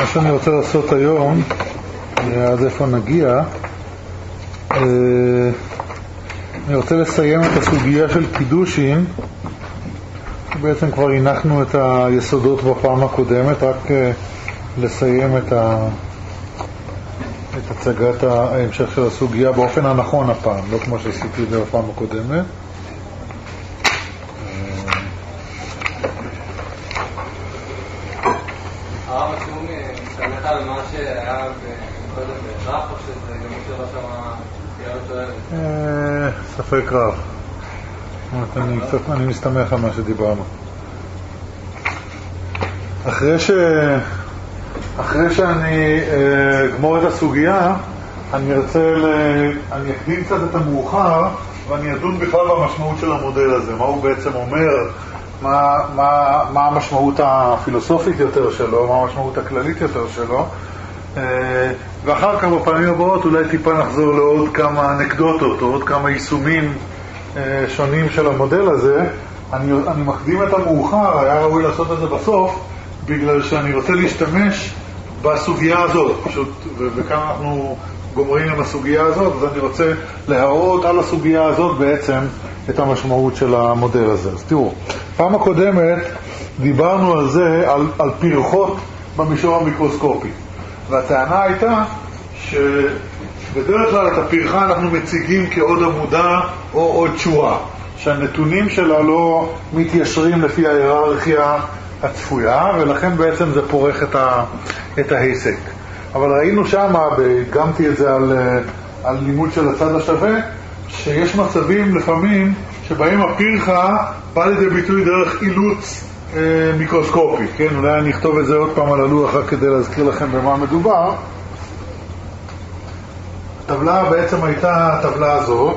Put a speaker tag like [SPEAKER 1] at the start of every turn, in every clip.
[SPEAKER 1] מה שאני רוצה לעשות היום, עד איפה נגיע, אני רוצה לסיים את הסוגיה של קידושין. בעצם כבר הנחנו את היסודות בפעם הקודמת, רק לסיים את הצגת ההמשך של הסוגיה באופן הנכון הפעם, לא כמו שעשיתי את זה בפעם הקודמת.
[SPEAKER 2] הרב משום מסתמך על מה שהיה קודם בהכרח, או שזה גם מי שלא שמע תהיה שואלת?
[SPEAKER 1] ספק רב. אני מסתמך על מה שדיברנו. אחרי שאני אגמור את הסוגיה, אני אקדים קצת את המאוחר, ואני אדון בכלל במשמעות של המודל הזה, מה הוא בעצם אומר, מה המשמעות הפילוסופית יותר שלו, מה המשמעות הכללית יותר שלו, ואחר כך בפעמים הבאות אולי טיפה נחזור לעוד כמה אנקדוטות, או עוד כמה יישומים שונים של המודל הזה. אני מקדים את המאוחר, היה ראוי לעשות את זה בסוף, בגלל שאני רוצה להשתמש בסוגיה הזאת, פשוט, וכאן אנחנו גומרים עם הסוגיה הזאת, אז אני רוצה להראות על הסוגיה הזאת בעצם את המשמעות של המודל הזה. אז תראו, פעם הקודמת דיברנו על זה, על פרחות במישור המיקרוסקופי, והטענה הייתה שבדרך כלל את הפרחה אנחנו מציגים כעוד עמודה או עוד שורה, שהנתונים שלה לא מתיישרים לפי ההיררכיה הצפויה, ולכן בעצם זה פורח את ההיסק. אבל ראינו שם, והגמתי את זה על לימוד של הצד השווה, שיש מצבים לפעמים שבהם הפרחה בא לידי ביטוי דרך אילוץ מיקרוסקופי. כן? אולי אני אכתוב את זה עוד פעם על הלוח רק כדי להזכיר לכם במה מדובר. הטבלה בעצם הייתה הטבלה הזאת,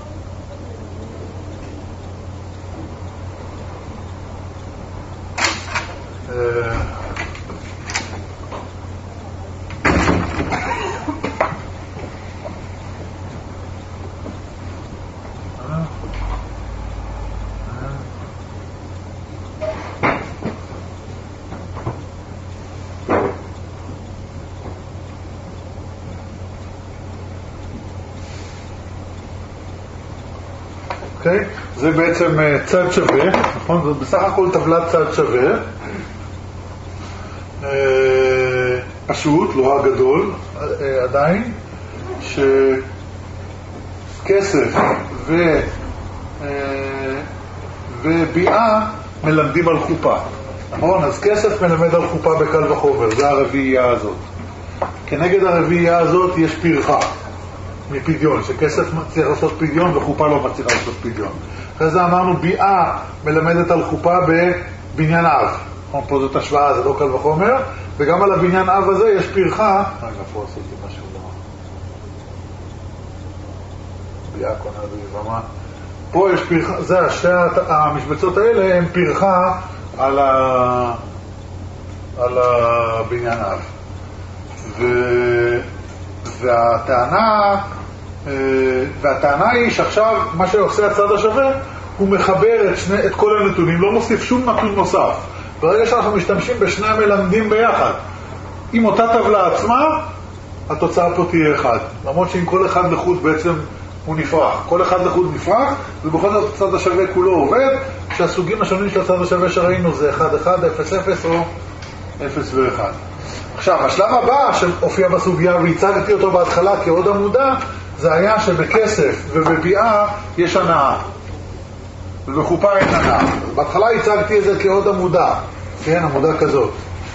[SPEAKER 1] זה בעצם צד שווה, נכון? זה בסך הכל טבלת צד שווה, פשוט, לא הגדול עדיין, שכסף וביאה מלמדים על חופה, נכון? אז כסף מלמד על חופה בקל וחומר, זה הרביעייה הזאת. כנגד הרביעייה הזאת יש פרחה מפדיון, שכסף מצליח לעשות פדיון וחופה לא מצליחה לעשות פדיון. אחרי זה אמרנו ביאה מלמדת על חופה בבניין אב, פה זאת השוואה, זה לא קל וחומר, וגם על הבניין אב הזה יש פרחה. רגע, פה עשיתי משהו לא ביאה קונה ביבמה, פה יש פרחה, זה שתי המשבצות האלה הם פרחה על הבניין אב. והטענה היא שעכשיו מה שעושה הצד השווה הוא מחבר את כל הנתונים, לא מוסיף שום נתון נוסף. ברגע שאנחנו משתמשים בשני המלמדים ביחד עם אותה טבלה עצמה, התוצאה פה תהיה אחד, למרות שעם כל אחד לחוד בעצם הוא נפרח, כל אחד לחוד נפרח, ובכל זאת הצד השווה כולו עובד, שהסוגים השונים של הצד השווה שראינו זה 1, 1, 0, 0 או 0 ו-1. עכשיו, השלב הבא שהופיע בסוגיה והצגתי אותו בהתחלה כעוד עמודה, זה היה שבכסף ובביאה יש הנאה, ובחופה אין הנאה. בהתחלה הצגתי את זה כעוד עמודה, כן, עמודה כזאת,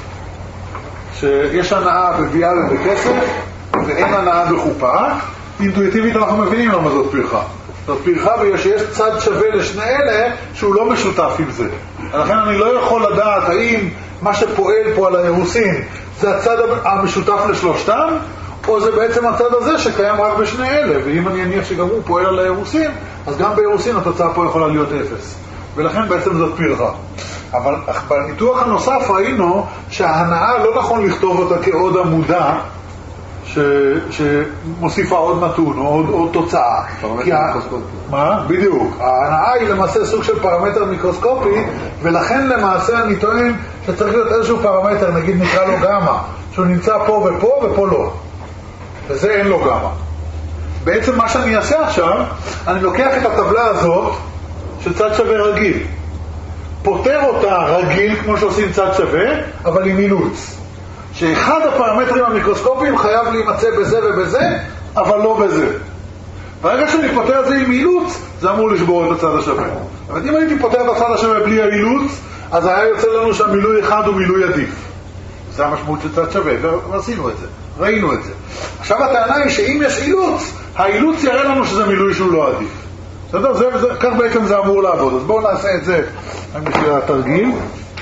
[SPEAKER 1] שיש הנאה בביאה ובכסף ואין הנאה בחופה. אינטואיטיבית אנחנו מבינים למה זאת פרחה. זאת פרחה בגלל שיש צד שווה לשני אלה שהוא לא משותף עם זה. לכן אני לא יכול לדעת האם מה שפועל פה על האירוסין זה הצד המשותף לשלושתם, או זה בעצם הצד הזה שקיים רק בשני אלה. ואם אני אניח שגם הוא פועל על האירוסין, אז גם באירוסין התוצאה פה יכולה להיות 0. ולכן בעצם זאת פרחה. אבל בניתוח הנוסף ראינו שההנאה לא נכון לכתוב אותה כעוד עמודה שמוסיפה עוד נתון או עוד תוצאה.
[SPEAKER 3] פרמטר מיקרוסקופי.
[SPEAKER 1] מה? בדיוק. ההנאה היא למעשה סוג של פרמטר מיקרוסקופי, ולכן למעשה אני טוען שצריך להיות איזשהו פרמטר, נגיד נקרא לו גמא, שהוא נמצא פה ופה ופה לא. וזה אין לו גמא. בעצם מה שאני אעשה עכשיו, אני לוקח את הטבלה הזאת של צד שווה רגיל, פותר אותה רגיל כמו שעושים צד שווה, אבל עם אילוץ. שאחד הפרמטרים המיקרוסקופיים חייב להימצא בזה ובזה, אבל לא בזה. ברגע שאני פותר את זה עם אילוץ, זה אמור לשבור את הצד השווה. אבל אם הייתי פותר את הצד השווה בלי האילוץ, אז היה יוצא לנו שהמילוי אחד הוא מילוי עדיף. זה המשמעות של צד שווה, ועשינו את זה, ראינו את זה. עכשיו הטענה היא שאם יש אילוץ, האילוץ יראה לנו שזה מילוי שהוא לא עדיף. בסדר? כך בעצם זה אמור לעבוד. אז בואו נעשה את זה בשביל התרגיל.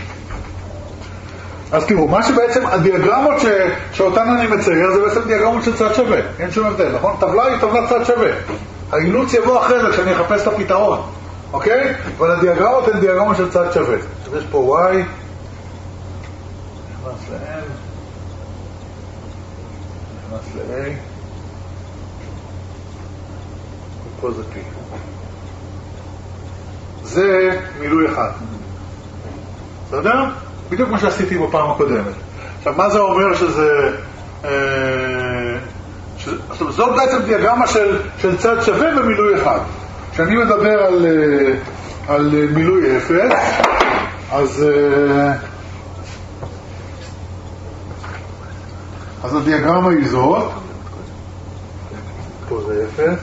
[SPEAKER 1] אז תראו, מה שבעצם הדיאגרמות שאותן אני מצייר זה בעצם דיאגרמות של צד שווה, אין שום הבדל, נכון? טבלה היא טבלת צד שווה, האילוץ יבוא אחרי זה כשאני אחפש את הפתרון, אוקיי? אבל הדיאגרמות הן דיאגרמות של צד שווה. אז יש פה y, נכנס ל-n, נכנס ל-a, ופה זה p. זה מילוי אחד, בסדר? בדיוק מה שעשיתי בפעם הקודמת. עכשיו, מה זה אומר שזה... זאת בעצם דיאגרמה של צד שווה במילוי אחד. כשאני מדבר על מילוי אפס, אז הדיאגרמה היא זאת. פה זה אפס.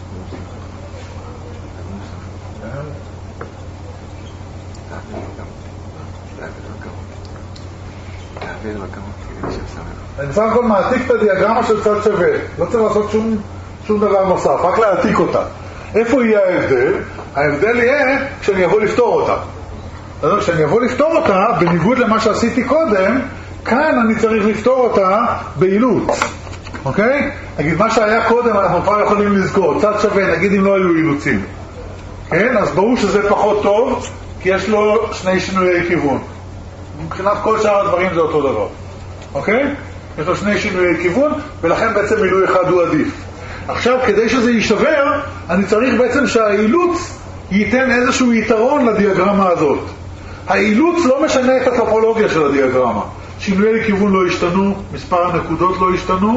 [SPEAKER 1] אני בסך הכל מעתיק את הדיאגרמה של צד שווה, לא צריך לעשות שום דבר נוסף, רק להעתיק אותה. איפה יהיה ההבדל? ההבדל יהיה כשאני אבוא לפתור אותה. כשאני אבוא לפתור אותה, בניגוד למה שעשיתי קודם, כאן אני צריך לפתור אותה באילוץ. אוקיי? נגיד מה שהיה קודם אנחנו כבר יכולים לזכור, צד שווה, נגיד אם לא היו אילוצים. כן? אז ברור שזה פחות טוב, כי יש לו שני שינויי כיוון. מבחינת כל שאר הדברים זה אותו דבר. אוקיי? יש לו שני שינויי כיוון, ולכן בעצם מילוי אחד הוא עדיף. עכשיו, כדי שזה יישבר, אני צריך בעצם שהאילוץ ייתן איזשהו יתרון לדיאגרמה הזאת. האילוץ לא משנה את הטופולוגיה של הדיאגרמה. שינויי כיוון לא השתנו, מספר הנקודות לא השתנו,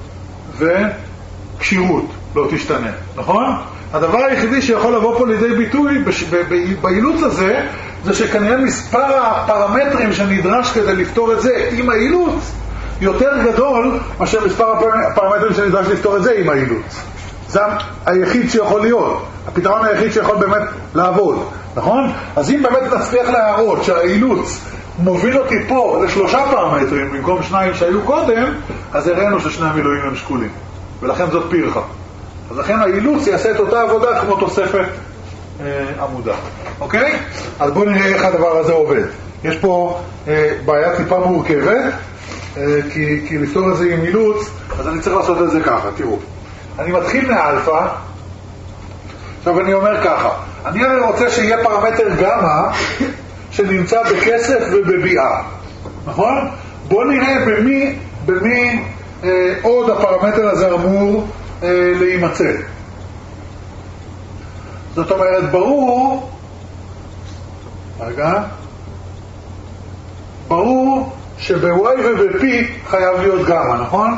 [SPEAKER 1] וקשירות לא תשתנה. נכון? הדבר היחידי שיכול לבוא פה לידי ביטוי באילוץ הזה, זה שכנראה מספר הפרמטרים שנדרש כדי לפתור את זה עם האילוץ יותר גדול מאשר מספר הפרמטרים שנדרש לפתור את זה עם האילוץ. זה היחיד שיכול להיות, הפתרון היחיד שיכול באמת לעבוד, נכון? אז אם באמת נצליח להראות שהאילוץ מוביל אותי פה לשלושה פרמטרים במקום שניים שהיו קודם, אז הראינו ששני המילואים הם שקולים, ולכן זאת פירחה. אז לכן האילוץ יעשה את אותה עבודה כמו תוספת עמודה. אוקיי? אז בואו נראה איך הדבר הזה עובד. יש פה בעיה טיפה מורכבת, כי לפתור את זה עם אילוץ, אז אני צריך לעשות את זה ככה, תראו. אני מתחיל מאלפא, עכשיו אני אומר ככה, אני הרי רוצה שיהיה פרמטר גמא שנמצא בכסף ובביאה, נכון? בואו נראה במי עוד הפרמטר הזה אמור להימצא. זאת אומרת, ברור שב-Y וב-P חייב להיות גמא, נכון?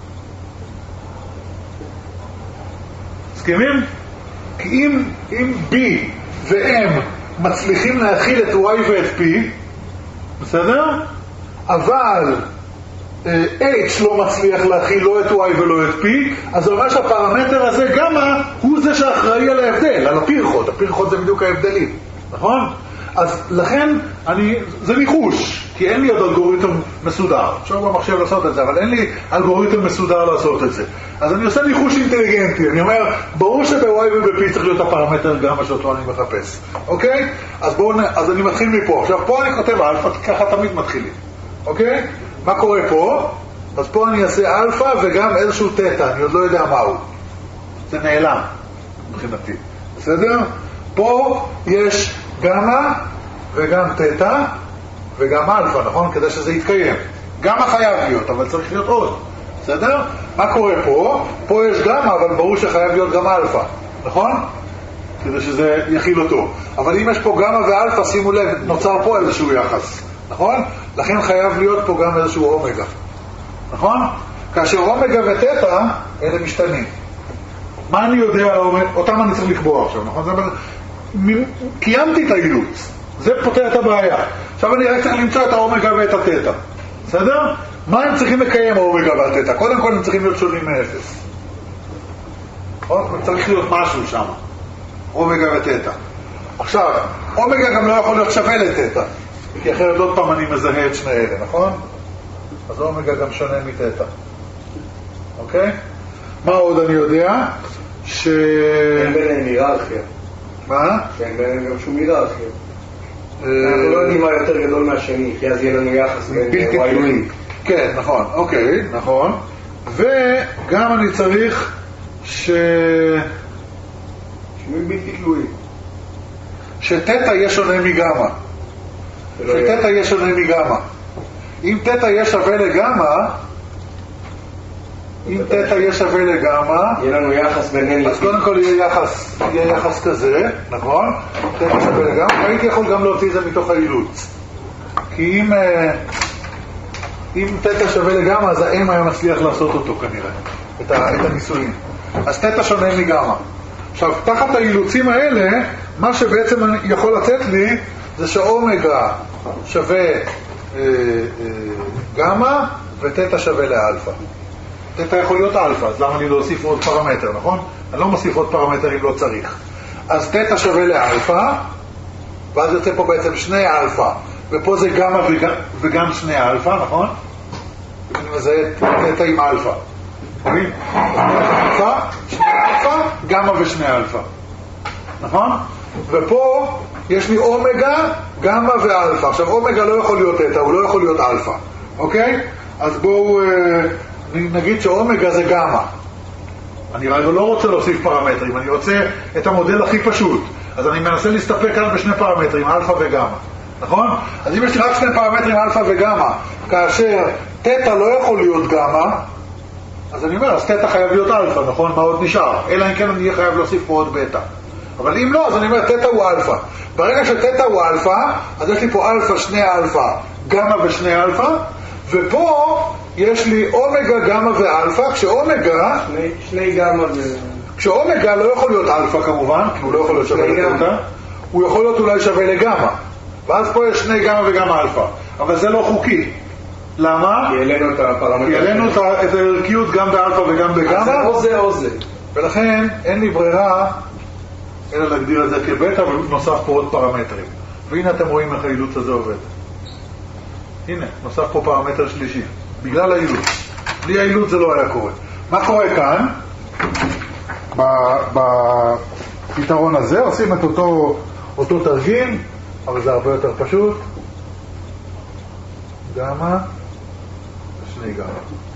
[SPEAKER 1] מסכימים? כי אם B ו-M מצליחים להכיל את Y ואת P, בסדר? אבל H לא מצליח להכיל לא את Y ולא את P, אז זה אומר שהפרמטר הזה גמא הוא זה שאחראי על ההבדל, על הפירחות. הפירחות זה בדיוק ההבדלים, נכון? אז לכן זה ניחוש, כי אין לי עוד אלגוריתם מסודר. אפשר במחשב לעשות את זה, אבל אין לי אלגוריתם מסודר לעשות את זה. אז אני עושה ניחוש אינטליגנטי. אני אומר, ברור שב-Y וב-P צריך להיות הפרמטר גמא שאותו אני מחפש. אוקיי? אז אני מתחיל מפה. עכשיו פה אני כותב אלפא, ככה תמיד מתחילים. אוקיי? מה קורה פה? אז פה אני אעשה אלפא וגם איזשהו תטא, אני עוד לא יודע מהו. זה נעלם, מבחינתי. בסדר? פה יש גמא וגם תטא וגם אלפא, נכון? כדי שזה יתקיים. גמא חייב להיות, אבל צריך להיות עוד. בסדר? מה קורה פה? פה יש גמא, אבל ברור שחייב להיות גם אלפא, נכון? כדי שזה יכיל אותו. אבל אם יש פה גמא ואלפא, שימו לב, נוצר פה איזשהו יחס, נכון? לכן חייב להיות פה גם איזשהו אומגה, נכון? כאשר אומגה ותטא, אלה משתנים. מה אני יודע, אותם אני צריך לקבוע עכשיו, נכון? קיימתי את האילוץ, זה פותר את הבעיה. עכשיו אני רק צריך למצוא את האומגה ואת התטא, בסדר? מה הם צריכים לקיים האומגה והתטא? קודם כל הם צריכים להיות שונים מאפס. צריך להיות משהו שם, אומגה ותטא. עכשיו, אומגה גם לא יכול להיות שווה לתטא, כי אחרת עוד פעם אני מזהה את שני אלה, נכון? אז אומגה גם שונה מתטא. אוקיי? מה עוד אני יודע?
[SPEAKER 3] אין ביניהם היררכיה.
[SPEAKER 1] מה?
[SPEAKER 3] שאין ביניהם גם שום היררכיה. אנחנו לא יודעים מה יותר גדול מהשני, כי אז יהיה לנו יחס
[SPEAKER 1] בלתי תלוי. כן, נכון, אוקיי, נכון. וגם אני צריך
[SPEAKER 3] שינוי בלתי תלוי.
[SPEAKER 1] שתטא יהיה שונה מגמא. שתטא יהיה שונה מגמא. אם תטא יהיה שווה לגמא, יהיה לנו
[SPEAKER 3] יחס ביניהם.
[SPEAKER 1] אז קודם כל יהיה יחס כזה, נכון? תטא שווה לגמא. הייתי יכול גם להוציא את זה מתוך האילוץ. כי אם תטא שווה לגמא, אז האם היה מצליח לעשות אותו כנראה, את הניסויים. אז תטא שונה מגמא. עכשיו, תחת האילוצים האלה, מה שבעצם יכול לצאת לי, זה שאומגה שווה גמא, ותטא שווה לאלפא. תטא יכול להיות אלפא, אז למה אני לא אוסיף עוד פרמטר, נכון? אני לא מוסיף עוד פרמטר אם לא צריך. אז תטא שווה לאלפא, ואז יוצא פה בעצם שני אלפא, ופה זה גמא וגם שני אלפא, נכון? אני מזהה תטא עם אלפא. רואים? אלפא, שני אלפא, גמא ושני אלפא. נכון? ופה יש לי אומגה, גמא ואלפא. עכשיו אומגה לא יכול להיות תטא, הוא לא יכול להיות אלפא. אוקיי? אז בואו נגיד שאומגה זה גמא. אני לא רוצה להוסיף פרמטרים, אני רוצה את המודל הכי פשוט. אז אני מנסה להסתפק כאן בשני פרמטרים, אלפא וגמא. נכון? אז אם יש לי רק שני פרמטרים אלפא וגמא, כאשר תטא לא יכול להיות גמא, אז אני אומר, אז תטא חייב להיות אלפא, נכון? מה עוד נשאר? אלא אם כן אני אהיה חייב להוסיף פה עוד בטא. אבל אם לא, אז אני אומר, תטא הוא אלפא. ברגע שתטא הוא אלפא, אז יש לי פה אלפא, שני אלפא, גמא ושני אלפא, ופה יש לי אומגה, גמא ואלפא, כשאומגה...
[SPEAKER 3] שני גמא
[SPEAKER 1] כשאומגה לא יכול להיות אלפא כמובן, כי הוא לא יכול להיות שווה לתטא, הוא יכול להיות אולי שווה לגמא. ואז פה יש שני גמא וגם אלפא. אבל זה לא חוקי. למה?
[SPEAKER 3] כי העלינו את הפרמטר.
[SPEAKER 1] כי העלינו את הערכיות גם באלפא וגם בגמא.
[SPEAKER 3] אז או זה או זה.
[SPEAKER 1] ולכן אין לי ברירה אלא להגדיר את זה כבטא, ונוסף פה עוד פרמטרים. והנה אתם רואים איך האילוץ הזה עובד. הנה, נוסף פה פרמטר שלישי. בגלל האילוץ. בלי האילוץ זה לא היה קורה. מה קורה כאן? בפתרון הזה עושים את אותו תרגיל, אבל זה הרבה יותר פשוט. גמא ושני גמא.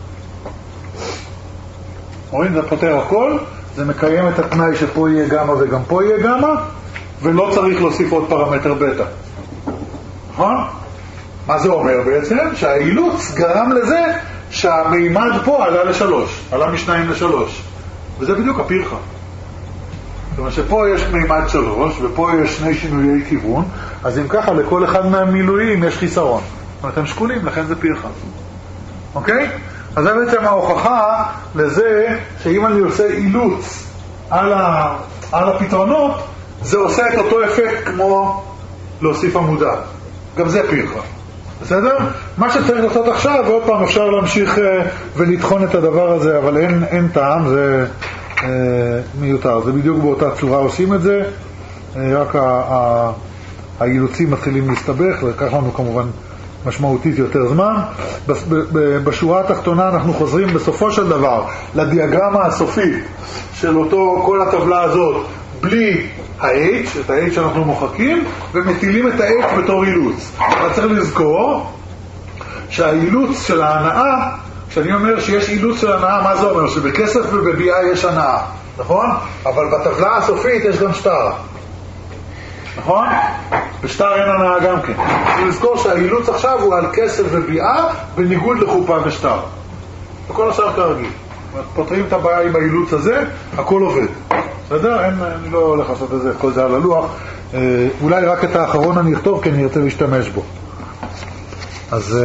[SPEAKER 1] רואים, זה פותר הכל, זה מקיים את התנאי שפה יהיה גמא וגם פה יהיה גמא, ולא צריך להוסיף עוד פרמטר בטא. נכון? מה זה אומר בעצם? שהאילוץ גרם לזה שהמימד פה עלה לשלוש, עלה משניים לשלוש. וזה בדיוק הפרחה. זאת אומרת שפה יש מימד 3 ופה יש שני שינויי כיוון, אז אם ככה לכל אחד מהמילואים יש חיסרון. זאת אומרת, הם שקולים, לכן זה פרחה. אוקיי? אז זה בעצם ההוכחה לזה שאם אני עושה אילוץ על הפתרונות, זה עושה את אותו אפקט כמו להוסיף עמודה. גם זה פרחה. בסדר? מה שצריך לעשות עכשיו, ועוד פעם אפשר להמשיך ולתחון את הדבר הזה, אבל אין טעם, זה מיותר. זה בדיוק באותה צורה עושים את זה, רק האילוצים מתחילים להסתבך, לקח לנו כמובן משמעותית יותר זמן. בשורה התחתונה אנחנו חוזרים בסופו של דבר לדיאגרמה הסופית של כל הטבלה הזאת, בלי ה-H, את ה-H שאנחנו מוחקים, ומטילים את ה-H בתור אילוץ. אבל צריך לזכור שהאילוץ של ההנאה, כשאני אומר שיש אילוץ של הנאה, מה זה אומר? שבכסף ובביאה יש הנאה, נכון? אבל בטבלה הסופית יש גם שטר, נכון? בשטר אין הנאה גם כן. צריך לזכור שהאילוץ עכשיו הוא על כסף וביאה, בניגוד לחופה ושטר. וכל השאר כרגיל. פותרים את הבעיה עם האילוץ הזה, הכל עובד. בסדר? אני לא הולך לעשות את זה, כל זה על הלוח. אולי רק את האחרון אני אכתוב, כי אני ארצה להשתמש בו. אז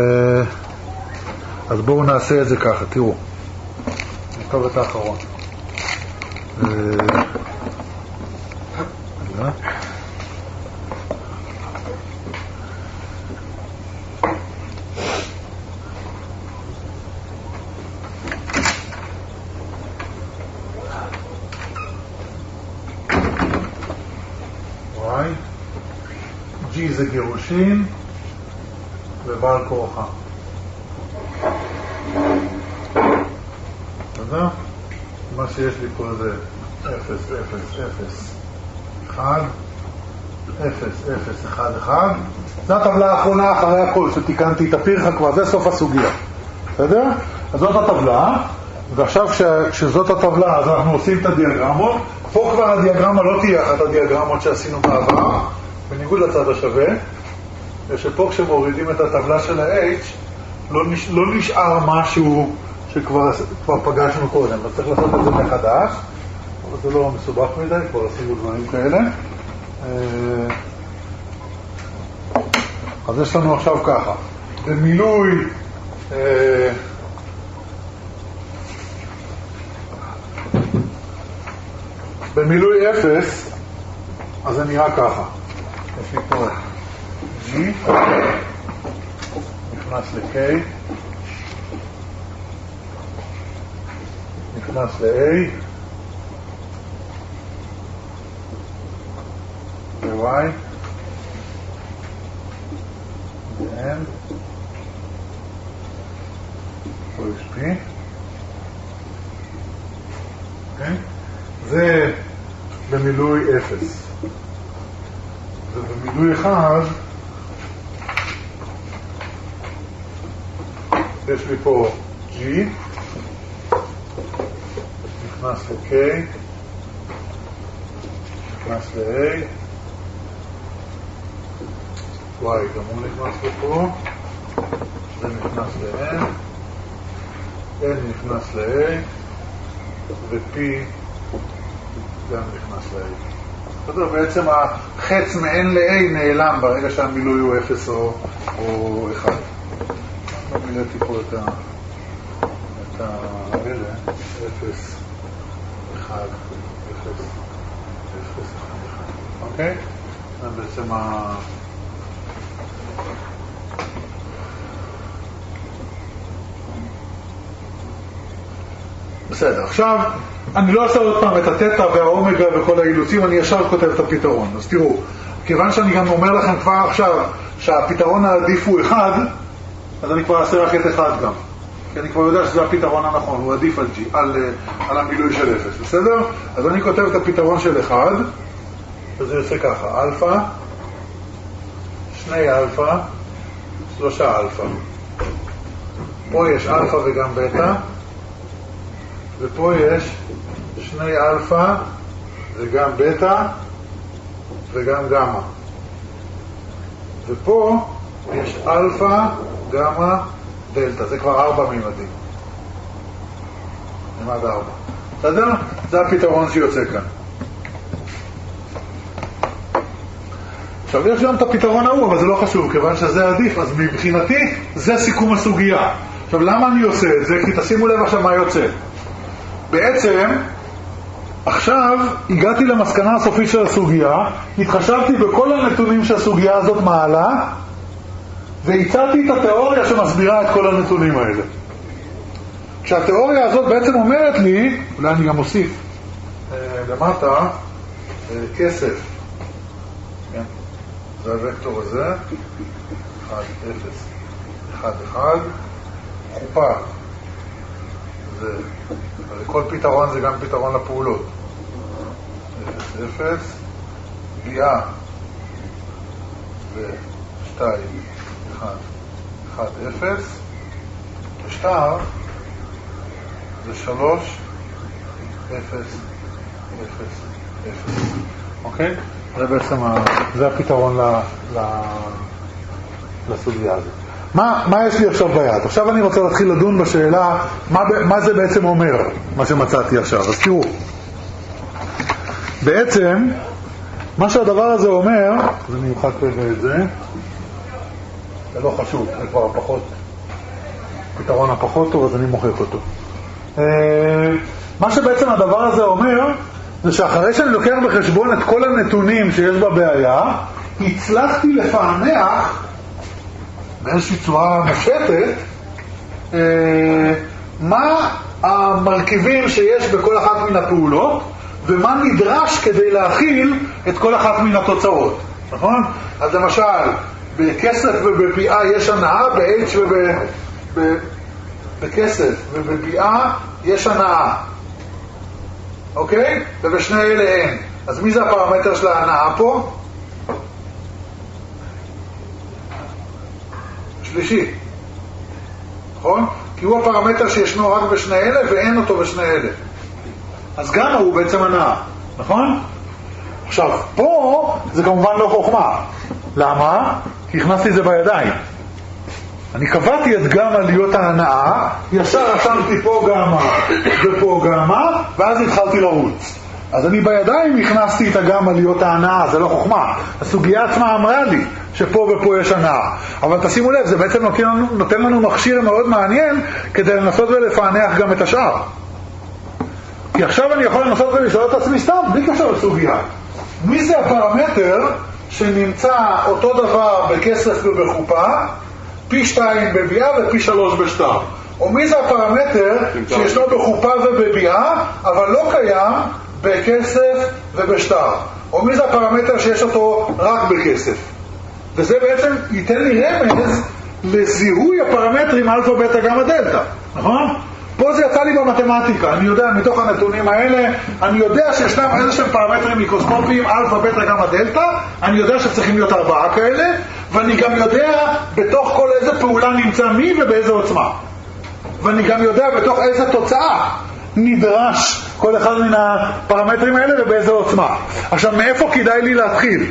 [SPEAKER 1] בואו נעשה את זה ככה, תראו. נכתוב את האחרון. G זה גירושין ובעל כורחה. תודה? מה שיש לי פה זה 0, 0, 0, 1, 0, 0, 1, 1. זו הטבלה האחרונה אחרי הכל, שתיקנתי את הפירחה כבר, זה סוף הסוגיה. בסדר? אז זאת הטבלה, ועכשיו כשזאת הטבלה אז אנחנו עושים את הדיאגרמות. פה כבר הדיאגרמה לא תהיה אחת הדיאגרמות שעשינו בעבר, בניגוד לצד השווה, ושפה כשמורידים את הטבלה של ה-H לא נשאר משהו שכבר פגשנו קודם, אז צריך לעשות את זה מחדש, אבל זה לא מסובך מדי, כבר עשינו דברים כאלה. אז יש לנו עכשיו ככה, במילוי 0, אז זה נראה ככה. יש לי פה G, נכנס ל-K, נכנס ל-A, ו-Y, ו-N, פה יש P. אוקיי? זה במילוי 0. ובמילוי 1 יש לי פה G, נכנס ל-K, נכנס ל-A, Y גם הוא נכנס לפה, זה נכנס ל-N, N נכנס ל-A, ו-P גם נכנס ל-A. בסדר, בעצם החץ מ-N ל-A נעלם ברגע שהמילוי הוא 0 או 1. לא מילאתי פה את האלה, 0, 1, 0, 0, 1, 1. אוקיי? זה בעצם בסדר, עכשיו אני לא אעשה עוד פעם את התטא והאומגה וכל האילוצים, אני ישר כותב את הפתרון. אז תראו, כיוון שאני גם אומר לכם כבר עכשיו שהפתרון העדיף הוא 1, אז אני כבר אעשה רק את 1 גם, כי אני כבר יודע שזה הפתרון הנכון, הוא עדיף על G, על המילוי של 0, בסדר? אז אני כותב את הפתרון של 1, וזה יוצא ככה, אלפא, 2 אלפא, 3 אלפא. פה יש אלפא וגם בטא, ופה יש 2 אלפא וגם בטא וגם גמא. ופה יש אלפא, גמא, דלתא. זה כבר 4 מימדים. מימד 4. בסדר? זה הפתרון שיוצא כאן. עכשיו יש גם את הפתרון ההוא, אבל זה לא חשוב, כיוון שזה עדיף, אז מבחינתי זה סיכום הסוגיה. עכשיו למה אני עושה את זה? כי תשימו לב עכשיו מה יוצא. בעצם, עכשיו הגעתי למסקנה הסופית של הסוגיה, התחשבתי בכל הנתונים שהסוגיה הזאת מעלה, והצעתי את התיאוריה שמסבירה את כל הנתונים האלה. כשהתיאוריה הזאת בעצם אומרת לי, אולי אני גם אוסיף למטה, כסף. כן. זה הוקטור הזה, 1, 0, 1, 1, חופה. זה, כל פתרון זה גם פתרון לפעולות. 0, 0, ביאה, ו-2, 1, 1, 0, ושטר, זה 3, 0, 0, 0. אוקיי? זה בעצם, זה הפתרון לסוגיה הזאת. מה יש לי עכשיו ביד? עכשיו אני רוצה להתחיל לדון בשאלה מה זה בעצם אומר, מה שמצאתי עכשיו. אז תראו, בעצם מה שהדבר הזה אומר, אז אני אמחק את זה, זה לא חשוב, זה כבר פתרון הפחות טוב, אז אני מוחק אותו. מה שבעצם הדבר הזה אומר, זה שאחרי שאני לוקח בחשבון את כל הנתונים שיש בבעיה, הצלחתי לפענח באיזושהי צורה מפשטת מה המרכיבים שיש בכל אחת מן הפעולות ומה נדרש כדי להכיל את כל אחת מן התוצאות, נכון? אז למשל, בכסף ובביאה יש הנאה, ב-H בכסף ובביאה יש הנאה, אוקיי? ובשני אלה אין. אז מי זה הפרמטר של ההנאה פה? שלישי, נכון? כי הוא הפרמטר שישנו רק בשני אלה ואין אותו בשני אלה. אז גם הוא בעצם הנאה, נכון? עכשיו, פה זה כמובן לא חוכמה. למה? כי הכנסתי את זה בידיים. אני קבעתי את גמא להיות ההנאה, ישר רשמתי פה גמא ופה גמא, ואז התחלתי לרוץ. אז אני בידיים הכנסתי את הגמא להיות ההנאה, זה לא חוכמה. הסוגיה עצמה אמרה לי שפה ופה יש הנאה. אבל תשימו לב, זה בעצם נותן לנו מכשיר מאוד מעניין כדי לנסות ולפענח גם את השאר. כי עכשיו אני יכול לנסות ולשאול את עצמי סתם, בלי קשר לסוגיה. מי זה הפרמטר שנמצא אותו דבר בכסף ובחופה, פי 2 בביאה ופי 3 בשטר? או מי זה הפרמטר שישנו בחופה ובביאה, אבל לא קיים בכסף ובשטר? או מי זה הפרמטר שיש אותו רק בכסף? וזה בעצם ייתן לי רמז לזיהוי הפרמטרים אלפא, בטא, גמא, דלתא, נכון? פה זה יצא לי במתמטיקה, אני יודע מתוך הנתונים האלה, אני יודע שישנם איזשהם פרמטרים מיקרוסקופיים, אלפא, בטא, גמא, דלתא, אני יודע שצריכים להיות 4 כאלה, ואני גם יודע בתוך כל איזה פעולה נמצא מי ובאיזה עוצמה. ואני גם יודע בתוך איזה תוצאה נדרש כל אחד מן הפרמטרים האלה ובאיזה עוצמה. עכשיו, מאיפה כדאי לי להתחיל?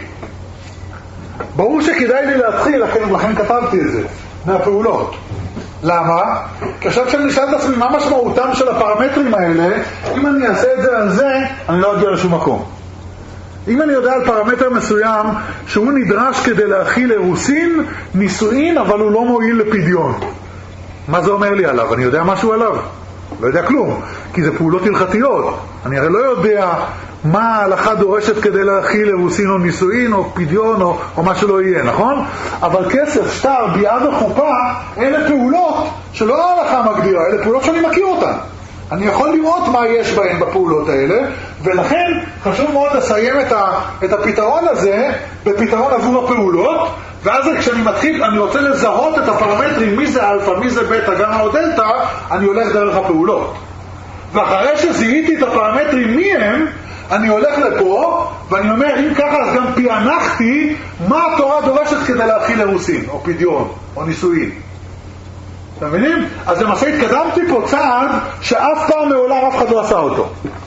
[SPEAKER 1] ברור שכדאי לי להתחיל, לכן כתבתי את זה, מהפעולות. למה? כי עכשיו כשאני נשאל את עצמי מה משמעותם של הפרמטרים האלה, אם אני אעשה את זה על זה, אני לא אגיע לשום מקום. אם אני יודע על פרמטר מסוים שהוא נדרש כדי להכיל אירוסין, נישואין, אבל הוא לא מועיל לפדיון, מה זה אומר לי עליו? אני יודע משהו עליו? לא יודע כלום, כי זה פעולות הלכתיות. אני הרי לא יודע מה ההלכה דורשת כדי להכיל אירוסין או נישואין או פדיון או מה שלא יהיה, נכון? אבל כסף, שטר, ביאה וחופה, אלה פעולות שלא ההלכה מגדירה, אלה פעולות שאני מכיר אותן. אני יכול לראות מה יש בהן בפעולות האלה, ולכן חשוב מאוד לסיים את הפתרון הזה בפתרון עבור הפעולות, ואז כשאני מתחיל, אני רוצה לזהות את הפרמטרים, מי זה אלפא, מי זה בטא, גמא או דלתא, אני הולך דרך הפעולות. ואחרי שזיהיתי את הפרמטרים מי הם, אני הולך לפה, ואני אומר, אם ככה, אז גם פענחתי מה התורה דורשת כדי להכיל אירוסין, או פדיון, או נישואין. אתם מבינים? אז למעשה התקדמתי פה צעד שאף פעם מעולם אף אחד לא עשה אותו.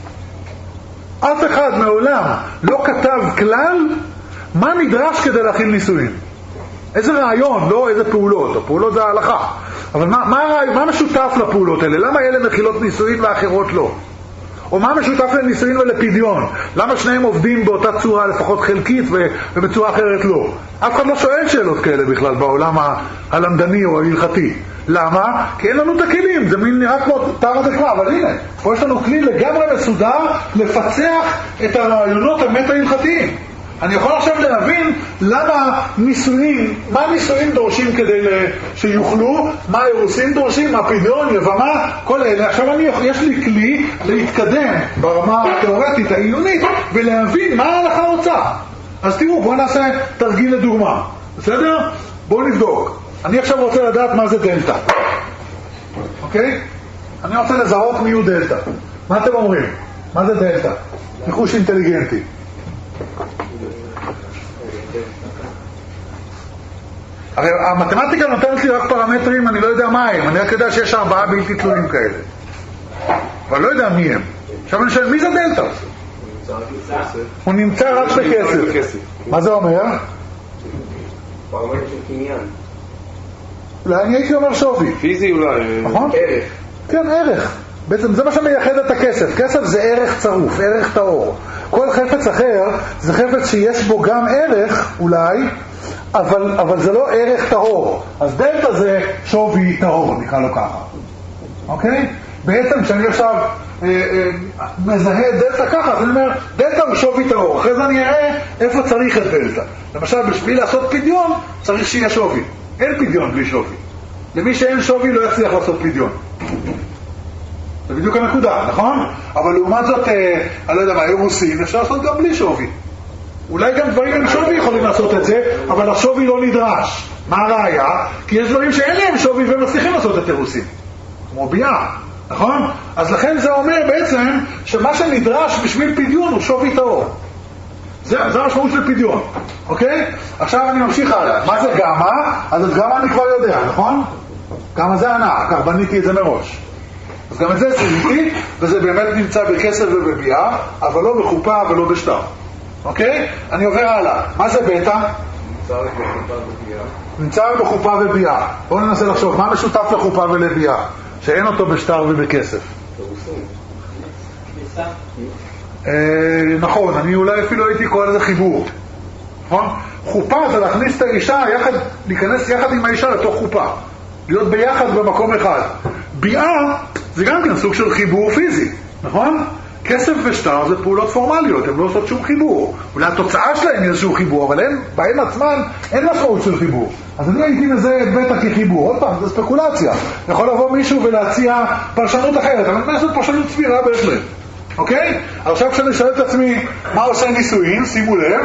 [SPEAKER 1] אף אחד מעולם לא כתב כלל מה נדרש כדי להכיל נישואין. איזה רעיון, לא איזה פעולות. הפעולות זה ההלכה. אבל מה משותף לפעולות האלה? למה אלה מכילות נישואין ואחרות לא? או מה משותף לנישואין ולפדיון? למה שניהם עובדים באותה צורה לפחות חלקית ובצורה אחרת לא? אף אחד לא שואל שאלות כאלה בכלל בעולם הלמדני או ההלכתי. למה? כי אין לנו את הכלים, זה מין נראה כמו תאר הדקמה, אבל הנה, פה יש לנו כלי לגמרי מסודר לפצח את הרעיונות המטה-הלכתיים. אני יכול עכשיו להבין למה נישואין, מה נישואין דורשים כדי שיוכלו, מה אירוסין דורשים, מה פדיון, יבמה, כל אלה. עכשיו יש לי כלי להתקדם ברמה התיאורטית, העיונית, ולהבין מה ההלכה רוצה. אז תראו, בואו נעשה תרגיל לדוגמה, בסדר? בואו נבדוק. אני עכשיו רוצה לדעת מה זה דלתא, אוקיי? אני רוצה לזהות מי הוא דלתא. מה אתם אומרים? מה זה דלתא? ניחוש אינטליגנטי. הרי המתמטיקה נותנת לי רק פרמטרים, אני לא יודע מה הם, אני רק יודע שיש 4 בלתי תלויים כאלה, אבל לא יודע מי הם. עכשיו אני שואל, מי זה דלתא? הוא נמצא רק בכסף. מה זה אומר?
[SPEAKER 3] פרמטר של קניין.
[SPEAKER 1] אולי אני הייתי אומר שווי.
[SPEAKER 4] פיזי אולי.
[SPEAKER 1] נכון?
[SPEAKER 3] ערך.
[SPEAKER 1] כן, ערך. בעצם זה מה שמייחד את הכסף. כסף זה ערך צרוף, ערך טהור. כל חפץ אחר זה חפץ שיש בו גם ערך, אולי, אבל זה לא ערך טהור. אז דלתא זה שווי טהור, נקרא לו ככה. אוקיי? בעצם כשאני עכשיו מזהה דלתא ככה, אז אני אומר, דלתא הוא שווי טהור. אחרי זה אני אראה איפה צריך את דלתא. למשל, בשביל לעשות פדיון, צריך שיהיה שווי. אין פדיון בלי שווי. למי שאין שווי לא יצליח לעשות פדיון. זה בדיוק הנקודה, נכון? אבל לעומת זאת, אני לא יודע מה, אירוסין, אפשר לעשות גם בלי שווי. אולי גם דברים עם שווי יכולים לעשות את זה, אבל השווי לא נדרש. מה הראיה? כי יש דברים שאין להם שווי והם מצליחים לעשות את אירוסין. כמו ביאה, נכון? אז לכן זה אומר בעצם שמה שנדרש בשביל פדיון הוא שווי טהור. זה המשמעות של פדיון, אוקיי? עכשיו אני ממשיך הלאה. מה זה גמא? אז את גמא אני כבר יודע, נכון? גמא זה הנאה, כך בניתי את זה מראש. אז גם את זה זיהיתי, וזה באמת נמצא בכסף ובביאה, אבל לא בחופה ולא בשטר. אוקיי? אני עובר הלאה. מה זה בטא? נמצא בחופה וביאה. בואו ננסה לחשוב, מה משותף לחופה ולביאה? שאין אותו בשטר ובכסף. נכון, אני אולי אפילו הייתי קורא לזה חיבור. נכון? חופה זה להכניס את האישה, להיכנס יחד עם האישה לתוך חופה. להיות ביחד במקום אחד. ביאה זה גם כן סוג של חיבור פיזי, נכון? כסף ושטר זה פעולות פורמליות, הן לא עושות שום חיבור. אולי התוצאה שלהם היא איזשהו חיבור, אבל בהן עצמן אין משמעות של חיבור. אז אני הייתי מזה את בטא כחיבור. עוד פעם, זה ספקולציה. יכול לבוא מישהו ולהציע פרשנות אחרת, אבל אני לעשות פרשנות סבירה בהחלט. אוקיי? עכשיו כשאני שואל את עצמי מה עושה נישואין, שימו לב,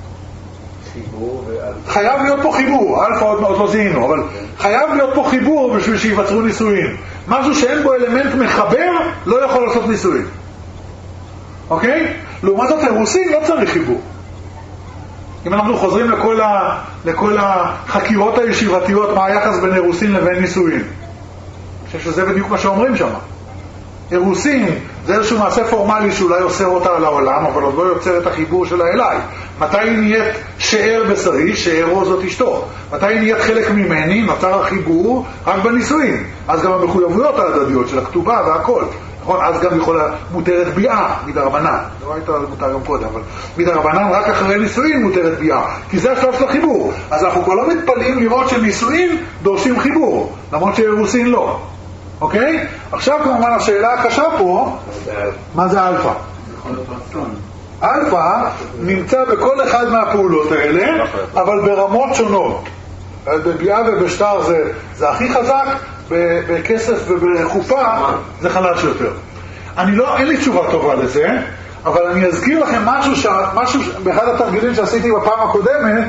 [SPEAKER 1] חייב להיות פה חיבור, אלפא עוד לא זיהינו, אבל חייב להיות פה חיבור בשביל שיווצרו נישואין. משהו שאין בו אלמנט מחבר לא יכול לעשות נישואין. אוקיי? לעומת זאת אירוסין לא צריך חיבור. אם אנחנו חוזרים לכל החקירות הישיבתיות, מה היחס בין אירוסין לבין נישואין? אני חושב שזה בדיוק מה שאומרים שם. אירוסין זה איזשהו מעשה פורמלי שאולי עושה אותה על העולם, אבל עוד לא יוצר את החיבור שלה אליי. מתי היא נהיית שאר בשרי, שארו זאת אשתו? מתי היא נהיית חלק ממני, נוצר החיבור רק בנישואין. אז גם המחויבויות ההדדיות של הכתובה והכל. נכון? אז גם יכולה מותרת ביאה, מדרבנן. זה לא הייתה מותר גם קודם, אבל מדרבנן רק אחרי נישואין מותרת ביאה. כי זה השלב של החיבור. אז אנחנו כבר לא מתפלאים לראות שנישואין דורשים חיבור, למרות שאירוסין לא. אוקיי? עכשיו כמובן השאלה הקשה פה, מה זה אלפא? אלפא נמצא בכל אחד מהפעולות האלה, אבל ברמות שונות. בביאה ובשטר זה הכי חזק, בכסף ובחופה זה חלש יותר. אין לי תשובה טובה לזה, אבל אני אזכיר לכם משהו באחד התרגילים שעשיתי בפעם הקודמת.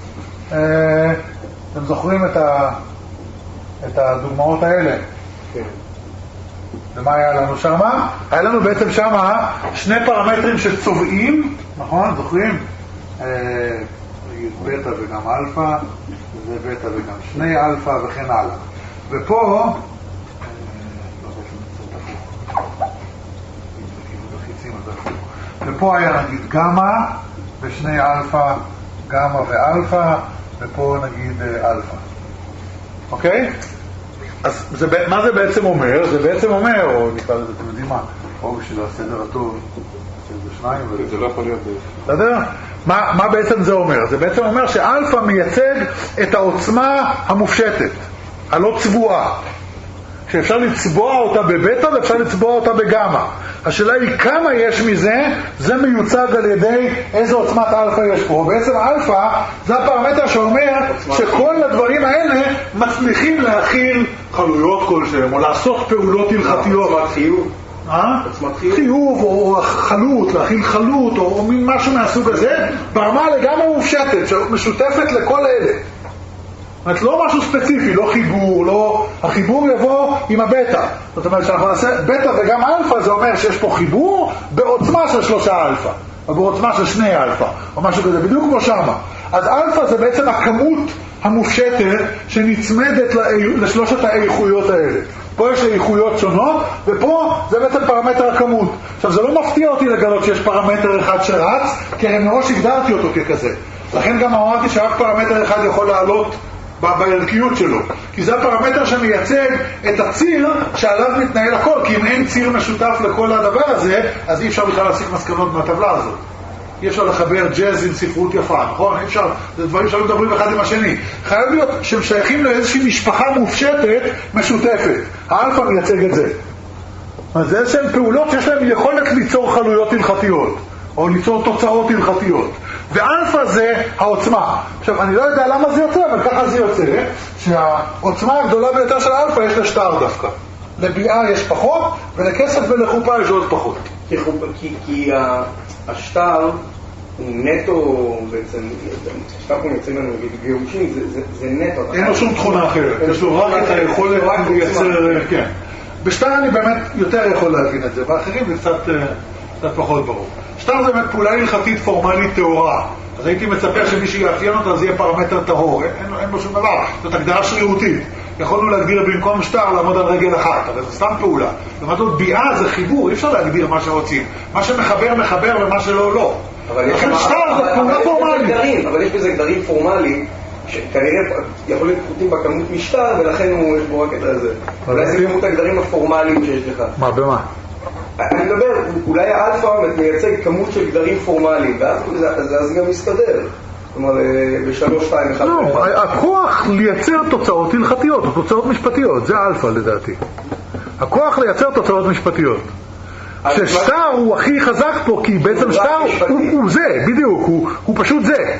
[SPEAKER 1] אתם זוכרים את הדוגמאות האלה? כן. ומה היה לנו שמה? היה לנו בעצם שמה שני פרמטרים שצובעים, נכון? זוכרים? בטא וגם אלפא, זה בטא וגם שני אלפא וכן הלאה. ופה היה נגיד גמא ושני אלפא, גמא ואלפא, ופה נגיד אלפא. אוקיי? אז מה זה בעצם אומר? זה בעצם אומר, או נקרא לזה, אתם יודעים מה? או בשביל הסדר הטוב, זה שניים,
[SPEAKER 4] זה לא יכול להיות.
[SPEAKER 1] אתה יודע? מה בעצם זה אומר? זה בעצם אומר שאלפא מייצג את העוצמה המופשטת, הלא צבועה. שאפשר לצבוע אותה בבטא ואפשר לצבוע אותה בגמא. השאלה היא כמה יש מזה, זה מיוצג על ידי איזו עוצמת אלפא יש פה. בעצם אלפא זה הפרמטר שאומר שכל הדברים האלה מצליחים להכיל חלויות כלשהם, או לעשות פעולות הלכתיות.
[SPEAKER 3] חיוב.
[SPEAKER 1] חיוב או חלות, להכיל חלות או מין משהו מהסוג הזה, ברמה לגמרי מופשטת, שמשותפת לכל אלה. זאת אומרת, לא משהו ספציפי, לא חיבור, לא... החיבור יבוא עם הבטא. זאת אומרת, שאנחנו נעשה בטא וגם אלפא, זה אומר שיש פה חיבור בעוצמה של 3 אלפא, או בעוצמה של 2 אלפא, או משהו כזה, בדיוק כמו שמה. אז אלפא זה בעצם הכמות המופשטת שנצמדת לשלושת האיכויות האלה. פה יש איכויות שונות, ופה זה בעצם פרמטר הכמות. עכשיו, זה לא מפתיע אותי לגלות שיש פרמטר אחד שרץ, כי הרי מראש הגדרתי אותו ככזה. לכן גם אמרתי שרק פרמטר אחד יכול לעלות בערכיות שלו, כי זה הפרמטר שמייצג את הציר שעליו מתנהל הכל, כי אם אין ציר משותף לכל הדבר הזה, אז אי אפשר בכלל להסיק מסקנות מהטבלה הזאת. אי אפשר לחבר ג'אז עם ספרות יפה, נכון? אי אפשר, זה דברים שלא מדברים אחד עם השני. חייב להיות שהם שייכים לאיזושהי משפחה מופשטת משותפת. האלפא מייצג את זה. אז זה שהן פעולות שיש להן יכולת ליצור חלויות הלכתיות, או ליצור תוצאות הלכתיות. ואלפא זה העוצמה. עכשיו, אני לא יודע למה זה יוצא, אבל ככה זה יוצא, שהעוצמה הגדולה ביותר של האלפא יש לשטר דווקא. לביאה יש פחות, ולכסף ולחופה יש עוד פחות.
[SPEAKER 3] כי השטר הוא נטו בעצם, השטר פה יוצא לנו גירושים, זה נטו.
[SPEAKER 1] אין לו שום תכונה אחרת, יש לו רק את היכולת לייצר, כן. בשטר אני באמת יותר יכול להבין את זה, באחרים זה קצת פחות ברור. שטר זה באמת פעולה הלכתית פורמלית תאורה, אז הייתי מצפה שמי שיאפיין אותה זה יהיה פרמטר טהור, אין לו שום דבר, זאת הגדרה שרירותית. יכולנו להגדיר במקום שטר לעמוד על רגל אחת, אבל זה סתם פעולה. זאת אומרת, ביאה זה חיבור, אי אפשר להגדיר מה שרוצים. מה שמחבר מחבר ומה שלא לא. לכן שטר זה פעולה פורמלית.
[SPEAKER 3] אבל יש בזה גדרים פורמליים, שכנראה יכול להיות פחותים בכמות משטר, ולכן יש בו רק את זה. אולי זה כמות הגדרים הפורמליים שיש לך.
[SPEAKER 1] מה, במה?
[SPEAKER 3] אני מדבר, אולי האלפא מייצג כמות של גדרים פורמליים, ואז גם מסתדר. זאת אומרת, ב3, 2, 1.
[SPEAKER 1] לא, הכוח לייצר תוצאות הלכתיות, או תוצאות משפטיות, זה אלפא לדעתי. הכוח לייצר תוצאות משפטיות. ששטר הוא הכי חזק פה, כי בעצם שטר הוא זה, בדיוק, הוא פשוט זה.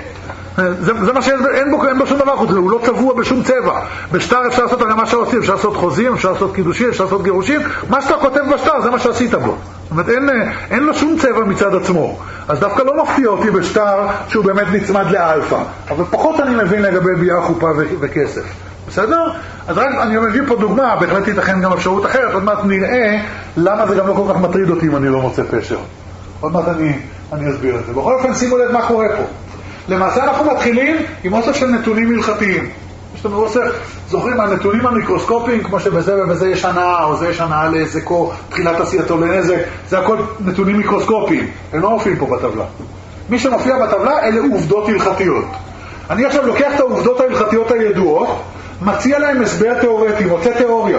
[SPEAKER 1] זה מה שאין בו שום דבר חוץ, הוא לא צבוע בשום צבע. בשטר אפשר לעשות הרי מה שעושים, אפשר לעשות חוזים, אפשר לעשות קידושים, אפשר לעשות גירושים. מה שאתה כותב בשטר זה מה שעשית בו. זאת אומרת, אין לו שום צבע מצד עצמו. אז דווקא לא מפתיע אותי בשטר שהוא באמת נצמד לאלפא. אבל פחות אני מבין לגבי ביאה, חופה וכסף. בסדר? אז רק אני מביא פה דוגמה, בהחלט ייתכן גם אפשרות אחרת. עוד מעט נראה למה זה גם לא כל כך מטריד אותי אם אני לא מוצא פשר. עוד מעט אני אסביר את זה. בכל אופן שימו לב מה קורה פה. למעשה אנחנו מתחילים עם אוסף של נתונים הלכתיים. שאתם זוכרים הנתונים המיקרוסקופיים, כמו שבזה ובזה יש הנאה, או זה יש הנאה להזקו, תחילת עשייתו לנזק, זה הכל נתונים מיקרוסקופיים. הם לא מופיעים פה בטבלה. מי שמופיע בטבלה אלה עובדות הלכתיות. אני עכשיו לוקח את העובדות ההלכתיות הידועות, מציע להם הסבר תיאורטי, מוצא תיאוריה.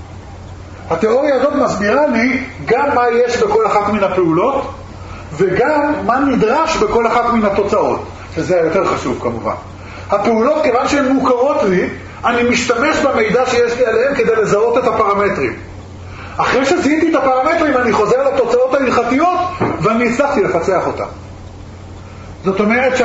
[SPEAKER 1] התיאוריה הזאת מסבירה לי גם מה יש בכל אחת מן הפעולות, וגם מה נדרש בכל אחת מן התוצאות, שזה היותר חשוב כמובן. הפעולות, כיוון שהן מוכרות לי, אני משתמש במידע שיש לי עליהן כדי לזהות את הפרמטרים. אחרי שזיהיתי את הפרמטרים, אני חוזר לתוצאות ההלכתיות, ואני הצלחתי לפצח אותם. זאת אומרת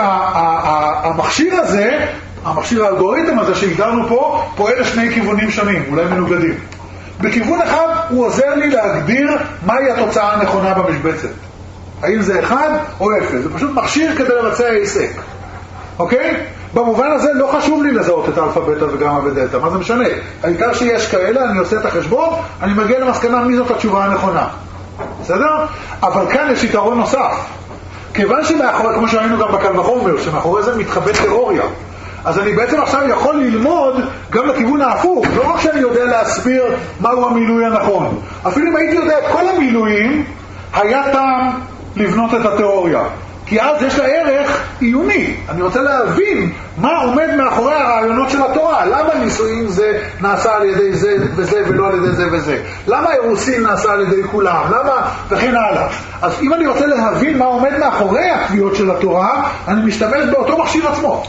[SPEAKER 1] שהמכשיר הזה, המכשיר האלגוריתם הזה שהגדרנו פה, פועל לשני כיוונים שונים, אולי מנוגדים. בכיוון אחד הוא עוזר לי להגדיר מהי התוצאה הנכונה במשבצת. האם זה 1 או 0. זה פשוט מכשיר כדי לבצע העסק. אוקיי? במובן הזה לא חשוב לי לזהות את אלפא, בטא וגמא ודלתא. מה זה משנה? העיקר שיש כאלה, אני עושה את החשבון, אני מגיע למסקנה מי זאת התשובה הנכונה. בסדר? אבל כאן יש יתרון נוסף. כיוון שמאחורי, כמו שראינו גם בקל וחומר, שמאחורי זה מתחבאת תיאוריה. אז אני בעצם עכשיו יכול ללמוד גם לכיוון ההפוך. לא רק שאני יודע להסביר מהו המילוי הנכון. אפילו אם הייתי יודע את כל המילויים, היה טעם לבנות את התיאוריה. כי אז יש לה ערך עיוני. אני רוצה להבין מה עומד מאחורי הרעיונות של התורה. למה נישואים זה נעשה על ידי זה וזה ולא על ידי זה וזה? למה אירוסין נעשה על ידי כולם? למה? וכן הלאה. אז אם אני רוצה להבין מה עומד מאחורי הקביעות של התורה, אני משתמש באותו מכשיר עצמו.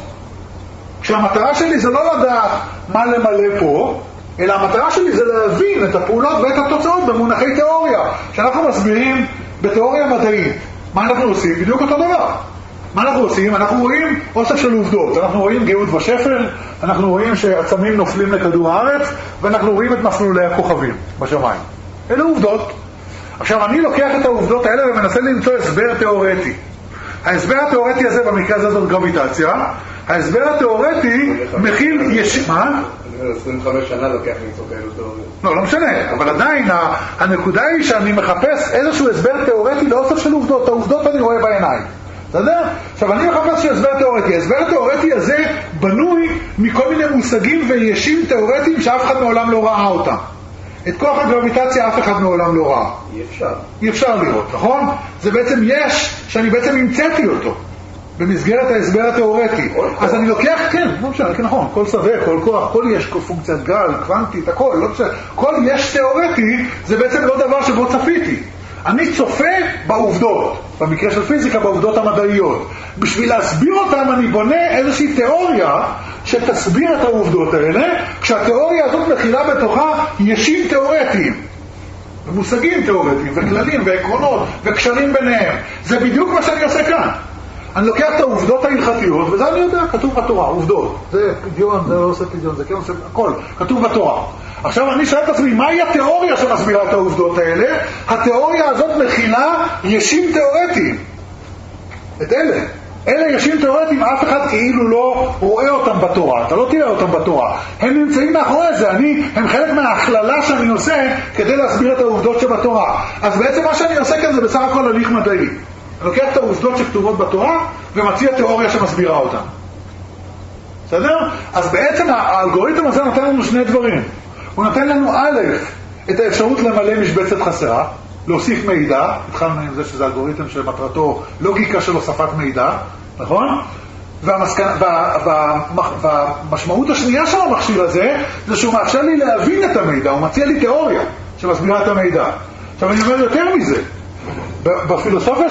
[SPEAKER 1] כשהמטרה שלי זה לא לדעת מה למלא פה, אלא המטרה שלי זה להבין את הפעולות ואת התוצאות במונחי תיאוריה, שאנחנו מסבירים בתיאוריה מדעית. מה אנחנו עושים? בדיוק אותו דבר. מה אנחנו עושים? אנחנו רואים אוסף של עובדות. אנחנו רואים גאות ושפל, אנחנו רואים שעצמים נופלים לכדור הארץ, ואנחנו רואים את מסלולי הכוכבים בשמיים. אלה עובדות. עכשיו, אני לוקח את העובדות האלה ומנסה למצוא הסבר תיאורטי. ההסבר התיאורטי הזה במקרה הזה זאת גרביטציה. ההסבר התיאורטי מכיל מה?
[SPEAKER 3] 25 שנה לוקח למצוא כאלו תיאוריות.
[SPEAKER 1] לא משנה, אבל עדיין הנקודה היא שאני מחפש איזשהו הסבר תיאורטי לאוסף של עובדות. העובדות אני רואה בעיניים. בסדר? עכשיו אני מחפש הסבר תיאורטי. ההסבר התיאורטי הזה בנוי מכל מיני מושגים וישים תיאורטיים שאף אחד מעולם לא ראה אותם. את כוח הגרביטציה אף אחד מעולם לא ראה.
[SPEAKER 3] אי אפשר
[SPEAKER 1] לראות, נכון? זה בעצם יש שאני בעצם המצאתי אותו. במסגרת ההסבר התיאורטי. אז אני לוקח, כן, לא משנה, כן נכון, כל סווה, כל כוח, כל יש, כל פונקציית גל, קוונטית, הכל, לא משנה, כל יש תיאורטי, זה בעצם לא דבר שבו צפיתי. אני צופה בעובדות, במקרה של פיזיקה, בעובדות המדעיות. בשביל להסביר אותם אני בונה איזושהי תיאוריה שתסביר את העובדות האלה, כשהתיאוריה הזאת מכילה בתוכה ישים תיאורטיים. ומושגים תיאורטיים, וכללים, ועקרונות, וקשרים ביניהם. זה בדיוק מה שאני עושה כאן. אני לוקח את העובדות ההלכתיות, וזה אני יודע, כתוב בתורה, עובדות. זה פדיון, זה לא עושה פדיון, זה כן עושה, הכל, כתוב בתורה. עכשיו אני שואל את עצמי, מהי התיאוריה שמסבירה את העובדות האלה? התיאוריה הזאת מכילה ישים תיאורטיים. את אלה. אלה ישים תיאורטיים, אף אחד כאילו לא רואה אותם בתורה. אתה לא תראה אותם בתורה. הם נמצאים מאחורי זה. הם חלק מההכללה שאני עושה כדי להסביר את העובדות שבתורה. אז בעצם מה שאני עושה כאן זה בסך הכל הליך מדעי. אני לוקח את העובדות שכתובות בתורה ומציע תיאוריה שמסבירה אותן. בסדר? אז בעצם האלגוריתם הזה נותן לנו שני דברים. הוא נותן לנו א', את האפשרות למלא משבצת חסרה, להוסיף מידע, התחלנו עם זה שזה אלגוריתם שמטרתו לוגיקה של הוספת מידע, נכון? והמשמעות השנייה של המכשיר הזה, זה שהוא מאפשר לי להבין את המידע, הוא מציע לי תיאוריה שמסבירה את המידע. עכשיו אני אומר יותר מזה, בפילוסופיה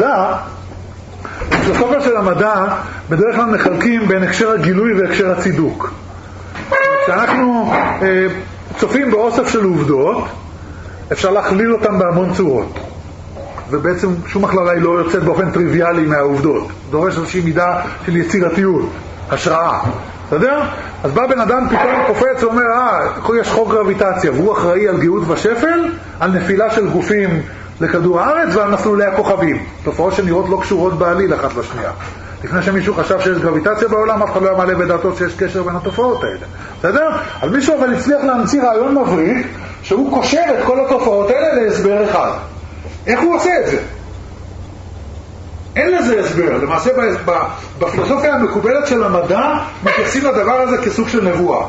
[SPEAKER 1] של המדע, בדרך כלל מחלקים בין הקשר הגילוי והקשר הצידוק. כשאנחנו צופים באוסף של עובדות, אפשר להכליל אותם בהמון צורות. ובעצם שום הכללה היא לא יוצאת באופן טריוויאלי מהעובדות. דורש איזושהי מידה של יצירתיות, השראה. אתה יודע? אז בא בן אדם פתאום קופץ ואומר, יש חוק גרביטציה, והוא אחראי על גאות ושפל, על נפילה של גופים לכדור הארץ ועל מסלולי הכוכבים. תופעות שנראות לא קשורות בעליל אחת לשנייה. לפני שמישהו חשב שיש גרביטציה בעולם, אף אחד לא היה מעלה בדעתו שיש קשר בין התופעות האלה. בסדר? אז מישהו אבל הצליח להמציא רעיון מבריק, שהוא קושר את כל התופעות האלה להסבר אחד. איך הוא עושה את זה? אין לזה הסבר. למעשה בפילוסופיה המקובלת של המדע, מתייחסים לדבר הזה כסוג של נבואה.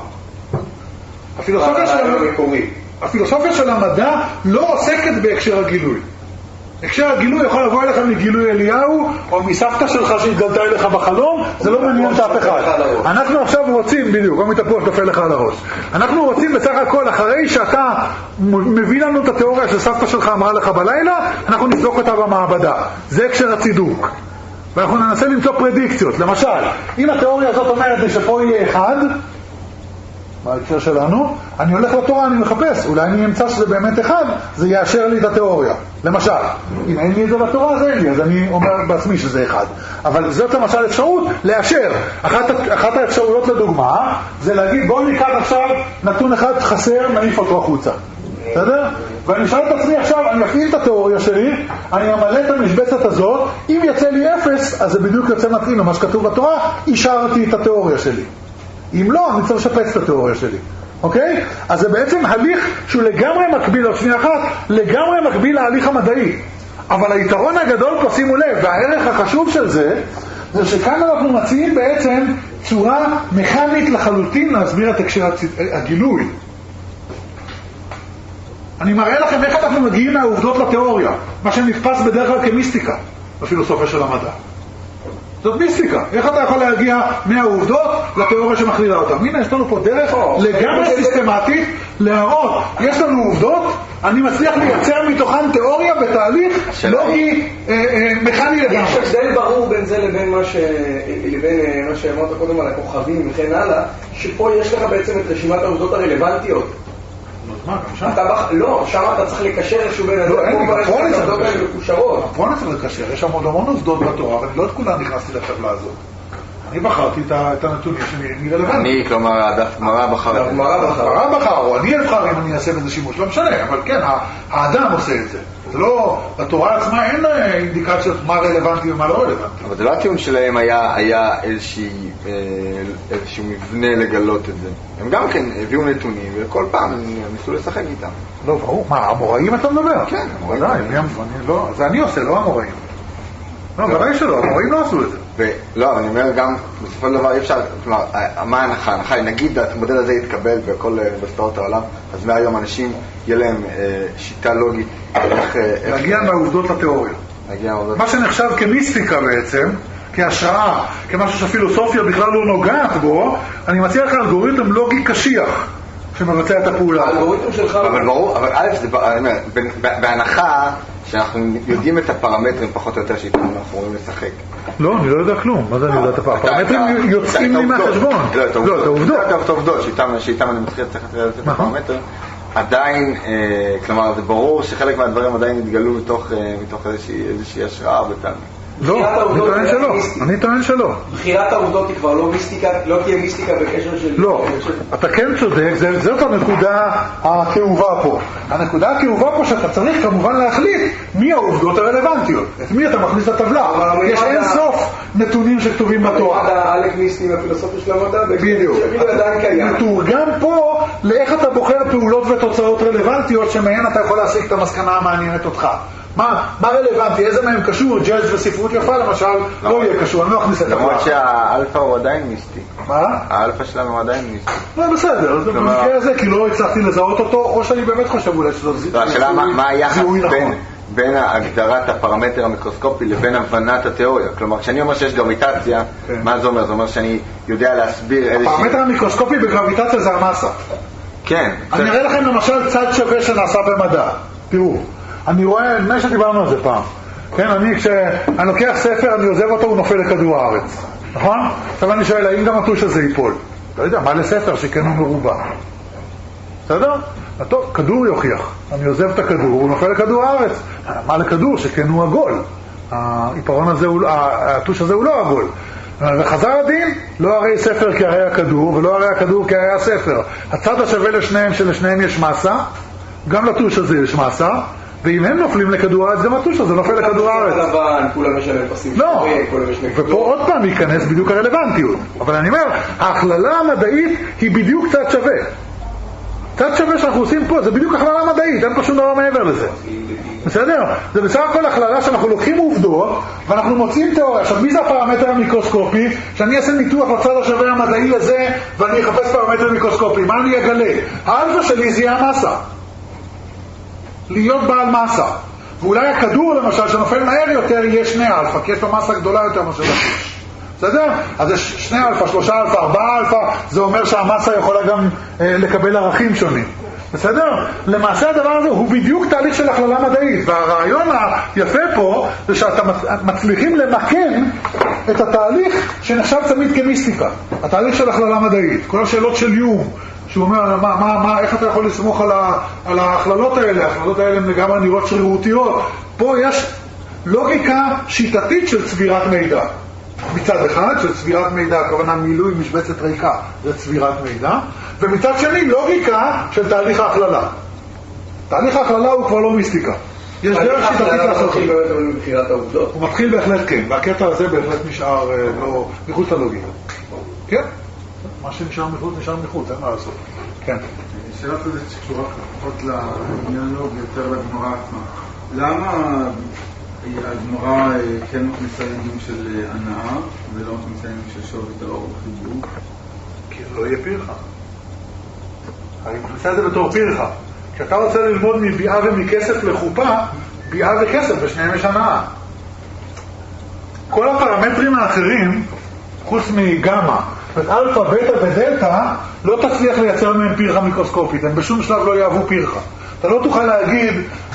[SPEAKER 1] הפילוסופיה של המדע לא עוסקת בהקשר הגילוי. הקשר הגילוי יכול לבוא אליך מגילוי אליהו, או מסבתא שלך שהתגלתה אליך בחלום, זה לא מעניין את אף אחד. אנחנו עכשיו רוצים, בדיוק, או מתפוח תופל לך על הראש. אנחנו רוצים בסך הכל, אחרי שאתה מביא לנו את התיאוריה שסבתא שלך אמרה לך בלילה, אנחנו נבדוק אותה במעבדה. זה הקשר הצידוק. ואנחנו ננסה למצוא פרדיקציות. למשל, אם התיאוריה הזאת אומרת לי שפה יהיה אחד, בהקשר שלנו, אני הולך לתורה, אני מחפש, אולי אני אמצא שזה באמת אחד, זה יאשר לי את התיאוריה. למשל, אם אין לי את זה בתורה, אז אין לי, אז אני אומר בעצמי שזה אחד. אבל זאת למשל אפשרות לאשר. אחת האפשרויות לדוגמה, זה להגיד, בואו ניקח עכשיו נתון אחד חסר, נעיף אותו החוצה. בסדר? ואני שואל את עצמי עכשיו, אני אפעיל את התיאוריה שלי, אני אמלא את המשבצת הזאת, אם יצא לי 0, אז זה בדיוק יוצא מתאים למה שכתוב בתורה, אישרתי את התיאוריה שלי. אם לא, אני צריך לשפץ את התיאוריה שלי. אוקיי? אז זה בעצם הליך שהוא לגמרי מקביל, או שנייה אחת, לגמרי מקביל להליך המדעי. אבל היתרון הגדול פה, שימו לב, והערך החשוב של זה, זה שכאן אנחנו מציעים בעצם צורה מכנית לחלוטין להסביר את הקשר הגילוי. אני מראה לכם איך אנחנו מגיעים מהעובדות לתיאוריה, מה שנתפס בדרך כלל כמיסטיקה בפילוסופיה של המדע. זאת מיסטיקה. איך אתה יכול להגיע מהעובדות לתיאוריה שמכלילה אותם? הנה, יש לנו פה דרך לגמרי סיסטמטית להראות. יש לנו עובדות, אני מצליח לייצר מתוכן תיאוריה בתהליך לוגי מכני לגמרי.
[SPEAKER 3] יש הבדל ברור בין זה לבין מה שאמרת קודם על הכוכבים וכן הלאה, שפה יש לך בעצם את רשימת העובדות הרלוונטיות. לא, שם אתה צריך לקשר איזשהו בין הזה, פה
[SPEAKER 1] אני צריך לקשר, יש שם עוד המון עובדות בתורה, אבל לא את כולן נכנסתי לטבלה הזאת. אני בחרתי את הנתונים שנראה רלוונטי.
[SPEAKER 2] אני, כלומר, הדף גמרא בחר.
[SPEAKER 1] גמרא בחר, או אני אבחר אם אני אעשה בזה שימוש, לא משנה, אבל כן, האדם עושה את זה. זה לא, בתורה עצמה אין אינדיקציות מה רלוונטי ומה לא רלוונטי.
[SPEAKER 2] אבל זה לא הטיעון שלהם היה איזשהו מבנה לגלות את זה. הם גם כן הביאו נתונים, וכל פעם הם ניסו לשחק איתם.
[SPEAKER 1] לא, ברור. מה, המוראים אתה מדבר?
[SPEAKER 2] כן, המוראים.
[SPEAKER 1] זה אני עושה, לא המוראים. לא, בוודאי שלא, המוראים לא עשו את זה.
[SPEAKER 2] לא, אני אומר גם, בסופו של דבר אי אפשר, כלומר, מה ההנחה? ההנחה היא, נגיד, המודל הזה יתקבל בכל אוניברסיטאות העולם, אז מהיום אנשים, יהיה להם שיטה לוגית.
[SPEAKER 1] להגיע מהעובדות לתיאוריה. מה שנחשב כמיסטיקה בעצם, כהשראה, כמשהו שהפילוסופיה בכלל לא נוגעת בו, אני מציע לך אלגוריתם לוגי קשיח שמבצע את הפעולה.
[SPEAKER 3] האלגוריתם שלך...
[SPEAKER 2] אבל ברור, אבל א' זה, בהנחה שאנחנו יודעים את הפרמטרים פחות או יותר שאיתם אנחנו יכולים לשחק.
[SPEAKER 1] לא, אני לא יודע כלום. מה זה אני יודע את הפרמטרים? יוצאים לי מהחשבון.
[SPEAKER 2] לא, את העובדות. שאיתם אני מתחיל צריך לתת את הפרמטרים. עדיין, כלומר, זה ברור שחלק מהדברים עדיין התגלו מתוך איזושהי השראה בתן.
[SPEAKER 1] לא, אני טוען שלא.
[SPEAKER 3] בחירת העובדות היא כבר לא מיסטיקה, לא תהיה מיסטיקה בקשר של...
[SPEAKER 1] לא, אתה כן צודק, זאת הנקודה הכאובה פה. הנקודה הכאובה פה שאתה צריך כמובן להחליט מי העובדות הרלוונטיות. את מי אתה מכניס לטבלה. יש אין סוף נתונים שכתובים בתורה.
[SPEAKER 3] האלק מיסטי מהפילוסופיה של המדע,
[SPEAKER 1] בדיוק.
[SPEAKER 3] עדיין קיים.
[SPEAKER 1] מתורגם פה לאיך אתה בוחר פעולות ותוצאות רלוונטיות שמהן אתה יכול להסיק את המסקנה המעניינת אותך. מה רלוונטי? איזה מהם קשור? ג'אז וספרות יפה למשל לא יהיה קשור, אני לא אכניס את זה.
[SPEAKER 2] למרות שהאלפא הוא עדיין מיסטי.
[SPEAKER 1] מה?
[SPEAKER 2] האלפא שלנו עדיין מיסטי.
[SPEAKER 1] לא, בסדר, במקרה הזה כי לא הצלחתי לזהות אותו, או שאני באמת חושב אולי שזו זיהוי נכון.
[SPEAKER 2] השאלה מה היחס בין הגדרת הפרמטר המיקרוסקופי לבין הבנת התיאוריה. כלומר, כשאני אומר שיש גרביטציה, מה זה אומר? זה אומר שאני יודע להסביר איזושהי...
[SPEAKER 1] הפרמטר המיקרוסקופי בגרביטציה זה המסה.
[SPEAKER 2] כן.
[SPEAKER 1] אני אראה לכם למשל צד שווה שנעשה במדע. תראו, אני רואה, נדמה שדיברנו על זה פעם. כן, כשאני לוקח ספר, אני עוזב אותו, הוא נופל לכדור הארץ. נכון? עכשיו אני שואל, האם גם הטוש הזה ייפול? לא יודע, מה לספר שכן הוא מרובע? בסדר? טוב, כדור יוכיח. אני עוזב את הכדור, הוא נופל לכדור הארץ. מה לכדור? שכן הוא עגול. העיפרון הזה, הטוש הזה הוא לא עגול. וחזר הדין, לא הרי ספר כהרי הכדור, ולא הרי הכדור כהרי הספר. הצד השווה לשניהם, שלשניהם יש מסה, גם לטוש הזה יש מסה, ואם הם נופלים לכדור הארץ, גם הטוש הזה נופל לכדור הארץ.
[SPEAKER 3] כולם משלם פסים.
[SPEAKER 1] לא, ופה עוד פעם ייכנס בדיוק הרלוונטיות. אבל אני אומר, ההכללה המדעית היא בדיוק צד שווה. צד שווה שאנחנו עושים פה, זה בדיוק הכללה מדעית, אין פה שום דבר מעבר לזה. בסדר? זה בסך הכל הכללה שאנחנו לוקחים עובדות, ואנחנו מוצאים תיאוריה. עכשיו, מי זה הפרמטר המיקרוסקופי? שאני אעשה ניתוח לצד השווה המדעי הזה, ואני אחפש פרמטר מיקרוסקופי. מה אני אגלה? האלפא שלי זה המסה. להיות בעל מסה. ואולי הכדור למשל שנופל מהר יותר יהיה 2 אלפא, כי יש לו מסה גדולה יותר מאשר הטוש. בסדר? אז יש 2 אלפא, 3 אלפא, 4 אלפא, זה אומר שהמסה יכולה גם לקבל ערכים שונים. בסדר? למעשה הדבר הזה הוא בדיוק תהליך של הכללה מדעית, והרעיון היפה פה זה שאתם מצליחים למקן את התהליך שנחשב תמיד כמיסטיקה, התהליך של הכללה מדעית. כל השאלות של יום שהוא אומר, איך אתה יכול לסמוך על ההכללות האלה? ההכללות האלה הן לגמרי נראות שרירותיות. פה יש לוגיקה שיטתית של צבירת מידע. מצד אחד, של צבירת מידע, הכוונה מילוי משבצת ריקה, זה צבירת מידע. ומצד שני, לוגיקה של תהליך ההכללה. תהליך ההכללה הוא כבר לא מיסטיקה. יש דרך שיטתית לעשות.
[SPEAKER 3] מתחיל באמת בבחירת העובדות.
[SPEAKER 1] הוא מתחיל בהחלט כן, והקטע הזה בהחלט נשאר מחוץ ללוגיקה. כן? מה שנשאר מחוץ, נשאר מחוץ, אין מה לעשות. כן.
[SPEAKER 4] שאלה כזאת שקשורה פחות לעניין לוג, יותר לגמרא עצמה. למה הגמרא כן מכניסה עניינים של הנאה, ולא מכניסה עניינים של שובית האור וחיבור?
[SPEAKER 1] כי לא יהיה פירחה. אני מכניסה את זה בתור פירחה. כשאתה רוצה ללמוד מביאה ומכסף לחופה, ביאה וכסף, בשניהם יש הנאה. כל הפרמטרים האחרים, חוץ מגמא, אלפא, בטא ודלתא, לא תצליח לייצר מהם פירחה מיקרוסקופית, הם בשום שלב לא יאהבו פירחה. אתה לא תוכל להגיד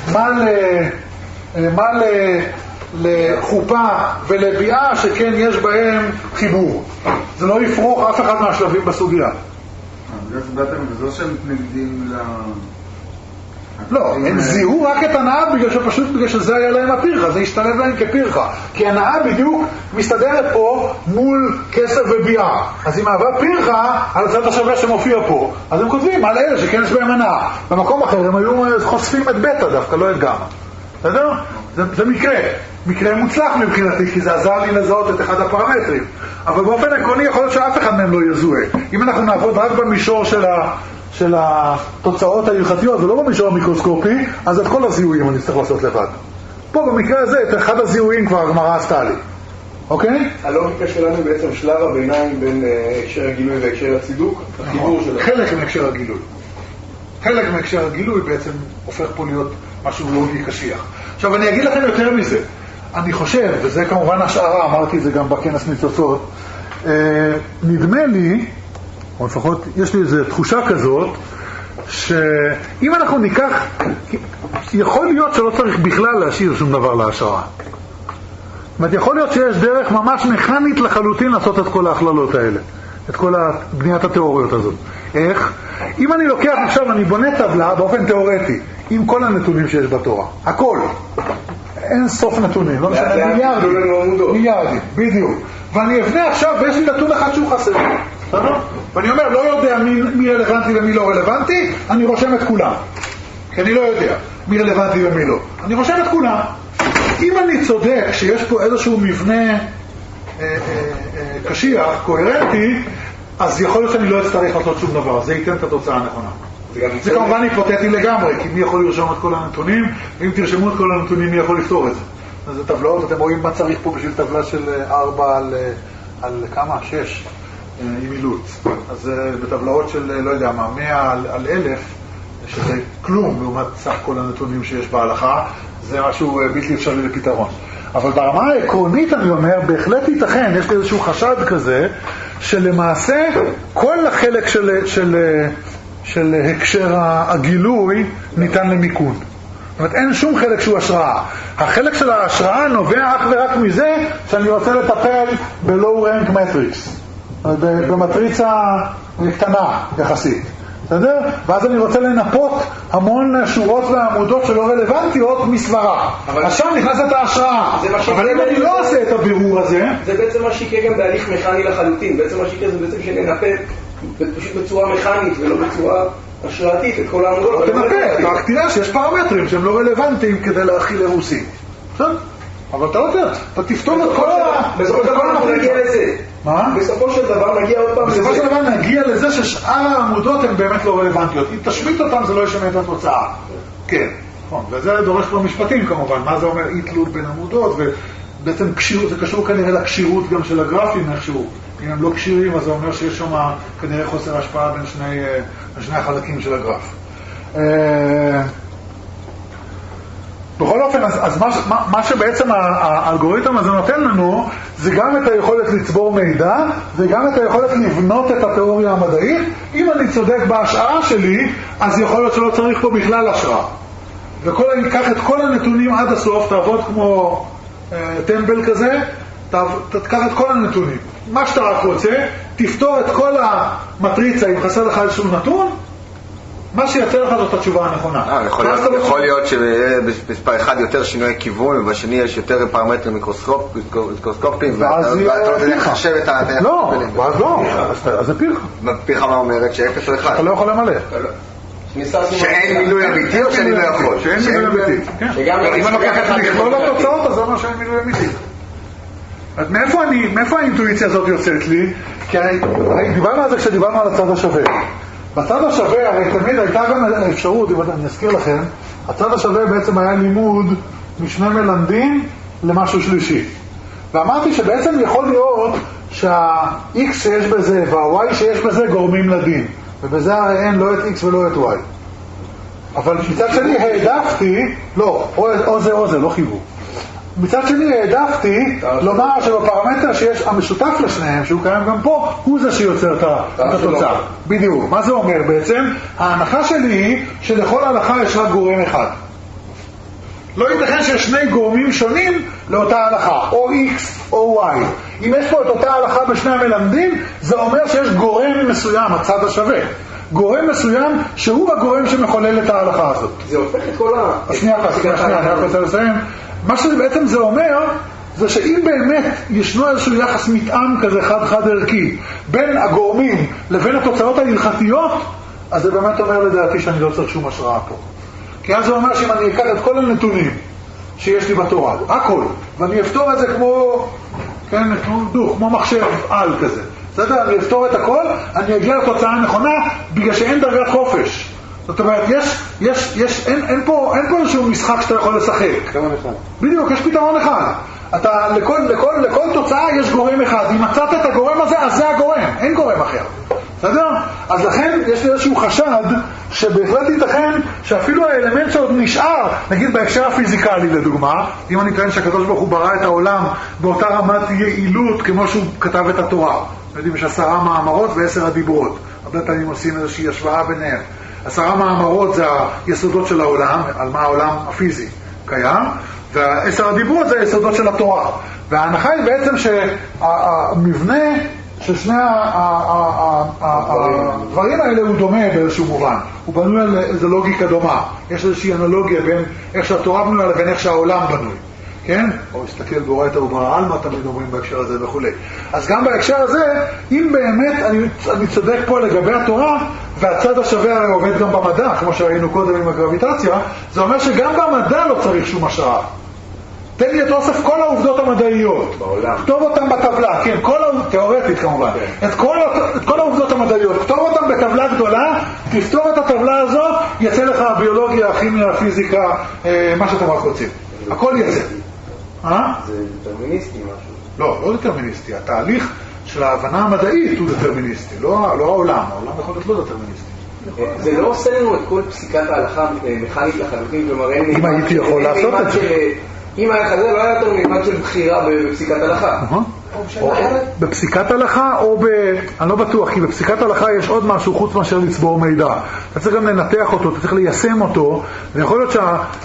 [SPEAKER 1] מה לחופה ולביאה שכן יש בהם חיבור. זה לא יפרוך אף אחד מהשלבים בסוגיה.
[SPEAKER 4] וזה שהם מתנגדים
[SPEAKER 1] לא, הם זיהו רק את הנאה בגלל שזה היה להם הפירחה, זה השתלב להם כפירחה. כי הנאה בדיוק מסתדרת פה מול כסף וביאה. אז אם אהבה פירחה על הצד השווה שמופיע פה, אז הם כותבים על אלה שכן יש בהם הנאה. במקום אחר הם היו חושפים את בטא דווקא, לא את גמא. בסדר? זה מקרה מוצלח מבחינתי, כי זה עזר לי לזהות את אחד הפרמטרים. אבל באופן עקרוני יכול להיות שאף אחד מהם לא יזוהה. אם אנחנו נעבוד רק במישור של התוצאות ההלכתיות ולא במישור המיקרוסקופי, אז את כל הזיהויים אני צריך לעשות לבד. פה במקרה הזה, את אחד הזיהויים כבר הגמרא עשתה לי. אוקיי?
[SPEAKER 3] הלוגיקה שלנו היא בעצם שלב הביניים בין הקשר הגילוי והקשר הצידוק, החיבור שלנו.
[SPEAKER 1] חלק מהקשר הגילוי. חלק מהקשר הגילוי בעצם הופך פה להיות משהו לוגי קשיח. עכשיו אני אגיד לכם יותר מזה. אני חושב, וזה כמובן השערה, אמרתי את זה גם בכנס ניצוצות, נדמה לי, או לפחות יש לי איזו תחושה כזאת, שאם אנחנו ניקח, יכול להיות שלא צריך בכלל להשאיר שום דבר להשראה. זאת אומרת, יכול להיות שיש דרך ממש מכנית לחלוטין לעשות את כל ההכללות האלה, את כל בניית התיאוריות הזאת. איך? אם אני לוקח עכשיו, אני בונה טבלה באופן תיאורטי, עם כל הנתונים שיש בתורה, הכל. אין סוף נתונים, לא משנה, מיליארדים, בדיוק. ואני אבנה עכשיו, ויש לי נתון אחד שהוא חסר. ואני אומר, לא יודע מי רלוונטי ומי לא רלוונטי, אני רושם את כולם. כי אני לא יודע מי רלוונטי ומי לא. אני רושם את כולם. אם אני צודק שיש פה איזשהו מבנה קשיח, קוהרנטי, אז יכול להיות שאני לא אצטרך לעשות שום דבר. זה ייתן את התוצאה הנכונה. זה כמובן היפותטי לגמרי, כי מי יכול לרשום את כל הנתונים, ואם תרשמו את כל הנתונים, מי יכול לפתור את זה. אז זה טבלאות, אתם רואים מה צריך פה בשביל טבלה של 4 על כמה? 6 עם אילוץ. אז בטבלאות של, לא יודע מה, 100 על 1000, שזה כלום לעומת סך כל הנתונים שיש בהלכה, זה משהו בלתי אפשרי לפתרון. אבל ברמה העקרונית אני אומר, בהחלט ייתכן, יש לי איזשהו חשד כזה, שלמעשה כל החלק של הקשר הגילוי ניתן למיקון. זאת אומרת, אין שום חלק שהוא השראה. החלק של ההשראה נובע אך ורק מזה שאני רוצה לטפל ב-low rank matrix, במטריצה קטנה יחסית. בסדר? ואז אני רוצה לנפות המון שורות ועמודות שלא רלוונטיות מסברה. אז שם נכנסת ההשראה. אבל אם אני לא עושה את הבירור הזה...
[SPEAKER 3] זה בעצם מה שיקרה גם בהליך מכני לחלוטין. בעצם מה שיקרה זה בעצם שננפה פשוט בצורה מכנית ולא בצורה השראתית את כל העמודות.
[SPEAKER 1] תנפה, רק תראה שיש פרמטרים שהם לא רלוונטיים כדי להכיל לרוסי. בסדר? אבל אתה לא יודע, אתה תפתור את כל
[SPEAKER 3] בסופו של דבר אנחנו נגיע לזה.
[SPEAKER 1] מה?
[SPEAKER 3] בסופו של דבר נגיע עוד פעם לזה.
[SPEAKER 1] בסופו של דבר נגיע לזה ששאר העמודות הן באמת לא רלוונטיות. אם תשמיט אותן זה לא ישנה את התוצאה. כן, נכון. וזה דורש כבר משפטים כמובן. מה זה אומר אי תלות בין עמודות? ובעצם זה קשור כנראה לקשירות גם של הגרפים איכשהו. אם הם לא קשירים אז זה אומר שיש שם כנראה חוסר השפעה בין שני החלקים של הגרף. בכל אופן, אז מה שבעצם האלגוריתם הזה נותן לנו, זה גם את היכולת לצבור מידע, וגם את היכולת לבנות את התיאוריה המדעית. אם אני צודק בהשערה שלי, אז יכול להיות שלא צריך פה בכלל השערה. אני אקח את כל הנתונים עד הסוף, תעבוד כמו טמבל כזה, תקח את כל הנתונים. מה שאתה רק רוצה, תפתור את כל המטריצה, אם חסר לך איזשהו נתון, מה שיצא לך זאת התשובה הנכונה.
[SPEAKER 2] יכול להיות שבספר אחד יותר שינוי כיוון, ובשני יש יותר פרמטרים מיקרוסקופיים,
[SPEAKER 1] ואז
[SPEAKER 2] אתה לא יודע לחשב את ה...
[SPEAKER 1] לא, ואז לא, אז זה פירחה.
[SPEAKER 2] פירחה מה אומרת? ש0 או 1.
[SPEAKER 1] אתה לא יכול למלא.
[SPEAKER 2] שאין מילוי אמיתי או שאני לא יכול?
[SPEAKER 1] שאין מילוי אמיתי. אם אני לוקח את לכלול התוצאות, אז זה אומר שאין מילוי אמיתי. מאיפה האינטואיציה הזאת יוצאת לי? כי דיברנו על זה כשדיברנו על הצד השווה. בצד השווה, הרי תמיד הייתה גם האפשרות, אם אני אזכיר לכם, הצד השווה בעצם היה לימוד משני מלמדים למשהו שלישי. ואמרתי שבעצם יכול להיות שה-X שיש בזה וה-Y שיש בזה גורמים לדין. ובזה הרי אין לא את X ולא את Y. אבל מצד שני העדפתי, לא, או זה, לא חיבור. מצד שני העדפתי לומר שבפרמטר שיש המשותף לשניהם, שהוא קיים גם פה, הוא זה שיוצר את התוצאה. בדיוק. מה זה אומר בעצם? ההנחה שלי היא שלכל הלכה יש רק גורם אחד. לא ייתכן שיש שני גורמים שונים לאותה הלכה, או X או Y. אם יש פה את אותה הלכה בשני המלמדים, זה אומר שיש גורם מסוים, הצד השווה. גורם מסוים שהוא הגורם שמחולל את ההלכה הזאת.
[SPEAKER 3] זה הופך את כל
[SPEAKER 1] שנייה, אני רק רוצה לסיים. מה שבעצם זה אומר, זה שאם באמת ישנו איזשהו יחס מתאם כזה חד ערכי בין הגורמים לבין התוצאות ההלכתיות, אז זה באמת אומר לדעתי שאני לא צריך שום השראה פה. כי אז זה אומר שאם אני אקח את כל הנתונים שיש לי בתורה, הכל, ואני אפתור את זה כמו מחשב על כזה. בסדר? אני אפתור את הכל, אני אגיע לתוצאה הנכונה, בגלל שאין דרגת חופש. זאת אומרת, אין פה איזשהו משחק שאתה יכול לשחק. בדיוק, יש פתרון אחד. לכל תוצאה יש גורם אחד. אם מצאת את הגורם הזה, אז זה הגורם. אין גורם אחר. בסדר? אז לכן יש לי איזשהו חשד שבהחלט ייתכן שאפילו האלמנט שעוד נשאר, נגיד בהקשר הפיזיקלי לדוגמה, אם אני טוען שהקדוש ברוך הוא ברא את העולם באותה רמת יעילות כמו שהוא כתב את התורה. יודעים, יש 10 מאמרות ו10 הדיברות. הרבה פעמים עושים איזושהי השוואה ביניהם. 10 מאמרות זה היסודות של העולם, על מה העולם הפיזי קיים, וה10 הדיברות זה היסודות של התורה. וההנחה היא בעצם שהמבנה של שני הדברים האלה הוא דומה באיזשהו מובן. הוא בנוי על איזו לוגיקה דומה. יש איזושהי אנלוגיה בין איך שהתורה בנויה לבין איך שהעולם בנוי. כן? או הסתכל באורייתא וברא עלמא, תמיד אומרים בהקשר הזה וכו'. אז גם בהקשר הזה, אם באמת אני צודק פה לגבי התורה, והצד השווה הרי עובד גם במדע, כמו שראינו קודם עם הגרביטציה, זה אומר שגם במדע לא צריך שום השראה. תן לי את אוסף כל העובדות המדעיות. בעולם. כתוב אותם בטבלה, כן, תיאורטית כמובן. את כל העובדות המדעיות, כתוב אותם בטבלה גדולה, תפתור את הטבלה הזאת, יצא לך הביולוגיה, הכימיה, הפיזיקה, מה שאתם רק רוצים. הכל יצא.
[SPEAKER 3] זה דטרמיניסטי משהו.
[SPEAKER 1] לא דטרמיניסטי. התהליך של ההבנה המדעית הוא דטרמיניסטי, לא העולם. העולם יכול להיות לא דטרמיניסטי.
[SPEAKER 3] זה לא עושה לנו את כל פסיקת ההלכה מכנית לחלוטין, כלומר אין...
[SPEAKER 1] אם הייתי יכול לעשות את זה.
[SPEAKER 3] אם היה כזה, לא היה יותר מימד של בחירה בפסיקת הלכה.
[SPEAKER 1] בפסיקת הלכה או אני לא בטוח, כי בפסיקת הלכה יש עוד משהו חוץ מאשר לצבור מידע. אתה צריך גם לנתח אותו, אתה צריך ליישם אותו, ויכול להיות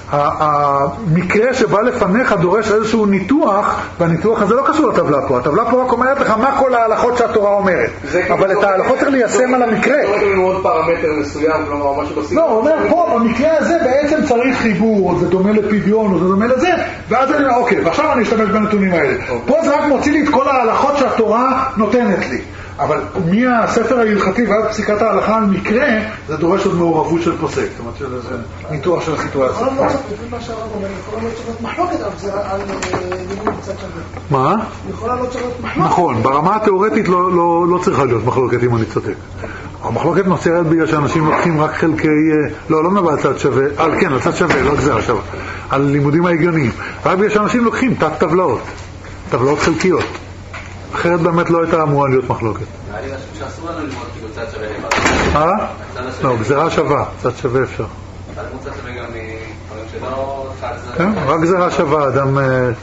[SPEAKER 1] שהמקרה שבא לפניך דורש איזשהו ניתוח, והניתוח הזה לא קשור לטבלה פה. הטבלה פה רק אומרת לך מה כל ההלכות שהתורה אומרת. אבל את ההלכות צריך ליישם על המקרה.
[SPEAKER 3] לא רק לנו עוד פרמטר מסוים, כלומר משהו בסיום.
[SPEAKER 1] לא, הוא אומר פה, במקרה הזה בעצם צריך חיבור, זה דומה לפדיון, זה דומה לזה, ואז אני אומר, אוקיי, ועכשיו אני אשתמש בנתונים האלה. פה זה רק מוציא לי את כל ההלכות שהתורה נותנת לי. אבל מהספר ההלכתי ועד פסיקת ההלכה על מקרה, זה דורש עוד מעורבות של פוסק. זאת אומרת שזה ניתוח של הסיטואציה.
[SPEAKER 5] יכול להיות שצריך להיות מחלוקת על לימוד קצת שווה.
[SPEAKER 1] מה?
[SPEAKER 5] יכולה לא צריך להיות מחלוקת.
[SPEAKER 1] נכון, ברמה התיאורטית לא צריכה להיות מחלוקת אם אני צודק. המחלוקת נוצרת בגלל שאנשים לוקחים רק חלקי, לא נבע צד שווה, כן, על צד שווה, לא גזר שווה, על לימודים ההגיוניים. רק בגלל שאנשים לוקחים תת טבלאות חלקיות. אחרת באמת לא הייתה אמורה להיות מחלוקת.
[SPEAKER 6] נראה לי שאסור לנו ללמוד כאילו צד שווה לבד.
[SPEAKER 1] לא, גזרה שווה, צד שווה אפשר.
[SPEAKER 6] אתה ללמוד צד שווה גם מדברים שלא צד זה...
[SPEAKER 1] כן, רק גזרה שווה, אדם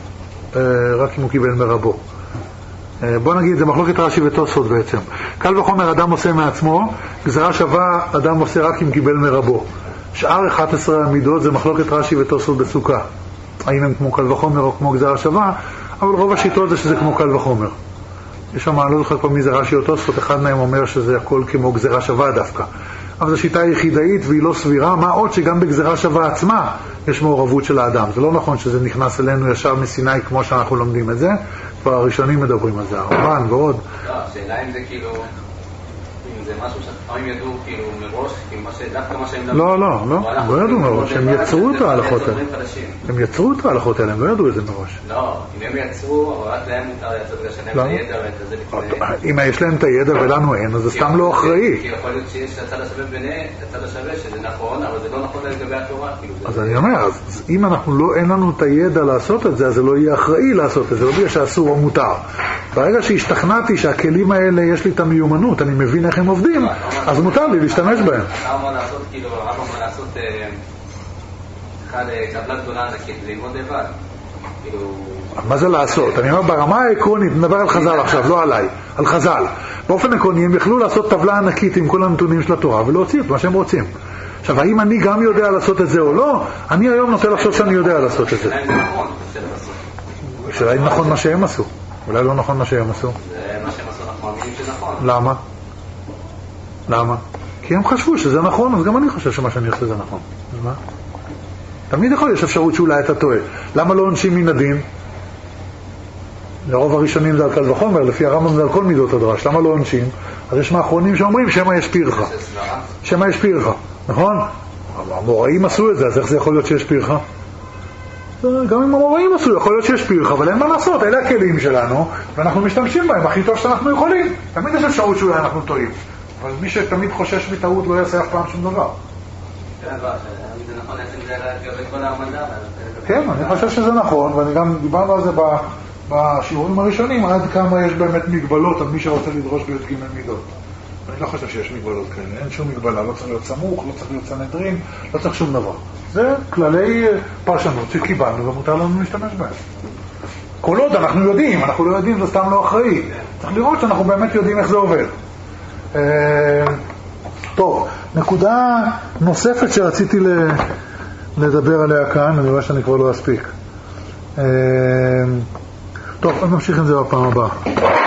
[SPEAKER 1] רק אם הוא קיבל מרבו. בוא נגיד, זה מחלוקת רש"י ותוספות בעצם. קל וחומר אדם עושה מעצמו, גזרה שווה אדם עושה רק אם קיבל מרבו. שאר 11 המידות זה מחלוקת רש"י ותוספות בסוכה. האם הם כמו קל וחומר או כמו גזרה שווה, אבל רוב השיטות זה שזה כמו קל וחומר. יש שם, אני לא זוכר פה מי זה רש"י או תוספות, אחד מהם אומר שזה הכל כמו גזרה שווה דווקא. אבל זו שיטה יחידאית והיא לא סבירה, מה עוד שגם בגזרה שווה עצמה יש מעורבות של האדם. זה לא נכון שזה נכנס אלינו ישר מסיני כמו שאנחנו לומדים את זה, כבר הראשונים מדברים על זה, הרמב"ן ועוד.
[SPEAKER 6] לא, השאלה אם זה כאילו, אם זה משהו שהפעמים ידעו כאילו מראש, דווקא מה שהם
[SPEAKER 1] לא, לא ידעו מראש, הם יצרו את ההלכות האלה. הם יצרו את ההלכות האלה, הם לא ידעו את זה מראש.
[SPEAKER 6] לא, אם הם יצרו, אבל רק להם מותר לייצר בגלל שלהם את הידע ואת זה לפני...
[SPEAKER 1] אם יש להם את הידע ולנו אין, אז זה סתם לא אחראי.
[SPEAKER 6] כי יכול להיות שיש את הצד השווה ביניהם, את הצד השווה שזה נכון, אבל זה לא נכון לגבי התורה.
[SPEAKER 1] אז אני אומר, אם אין לנו את הידע לעשות את זה, אז זה לא יהיה אחראי לעשות את זה, לא בגלל שאסור או מותר. ברגע שהשתכנעתי שהכלים האלה יש לי את המיומנות, אני מבין איך הם עובדים, אז מותר לי להשתמש בהם.
[SPEAKER 6] הרמב"ם לעשות, כאילו, הרמב"ם לעשות טבלה גדולה ענקית, ללמוד לבד.
[SPEAKER 1] מה זה לעשות? אני אומר ברמה העקרונית, נדבר על חז"ל עכשיו, לא עליי, על חז"ל. באופן עקרוני הם יכלו לעשות טבלה ענקית עם כל הנתונים של התורה ולהוציא את מה שהם רוצים. עכשיו, האם אני גם יודע לעשות את זה או לא? אני היום נוטה לחשוב שאני יודע לעשות את זה. השאלה אם נכון מה שהם עשו. אולי לא נכון מה שהם עשו.
[SPEAKER 6] זה מה שהם עשו, אנחנו מאמינים שנכון.
[SPEAKER 1] למה? למה? כי הם חשבו שזה נכון, אז גם אני חושב שמה שאני עושה זה נכון. אז מה? תמיד יכול להיות אפשרות שאולי אתה טועה. למה לא עונשים מן הדין? לרוב הראשונים זה על קל וחומר, לפי הרמב"ם זה על כל מידות הדרש. למה לא עונשים? אז יש מאחרונים שאומרים שמא יש פירך. שמא יש פירך, נכון? המוראים עשו את זה, אז איך זה יכול להיות שיש פירך? גם אם המוראים עשו, יכול להיות שיש פירך, אבל אין מה לעשות, אלה הכלים שלנו, ואנחנו משתמשים בהם הכי טוב שאנחנו יכולים. תמיד יש אפשרות שאולי אנחנו טועים. אבל מי שתמיד חושש מטעות לא יעשה אף פעם שום דבר. כן, אני חושב שזה נכון, ואני גם דיברנו על זה בשיעורים הראשונים, עד כמה יש באמת מגבלות על מי שרוצה לדרוש בי"ג מידות. אני לא חושב שיש מגבלות כאלה, אין שום מגבלה, לא צריך להיות סמוך, לא צריך להיות סנהדרין, לא צריך שום דבר. זה כללי פרשנות שקיבלנו ומותר לנו להשתמש בהם. כל עוד אנחנו יודעים, אנחנו לא יודעים, זה סתם לא אחראי. צריך לראות שאנחנו באמת יודעים איך זה עובד. טוב, נקודה נוספת שרציתי לדבר עליה כאן, אני רואה שאני כבר לא אספיק. טוב, אז נמשיך עם זה בפעם הבאה.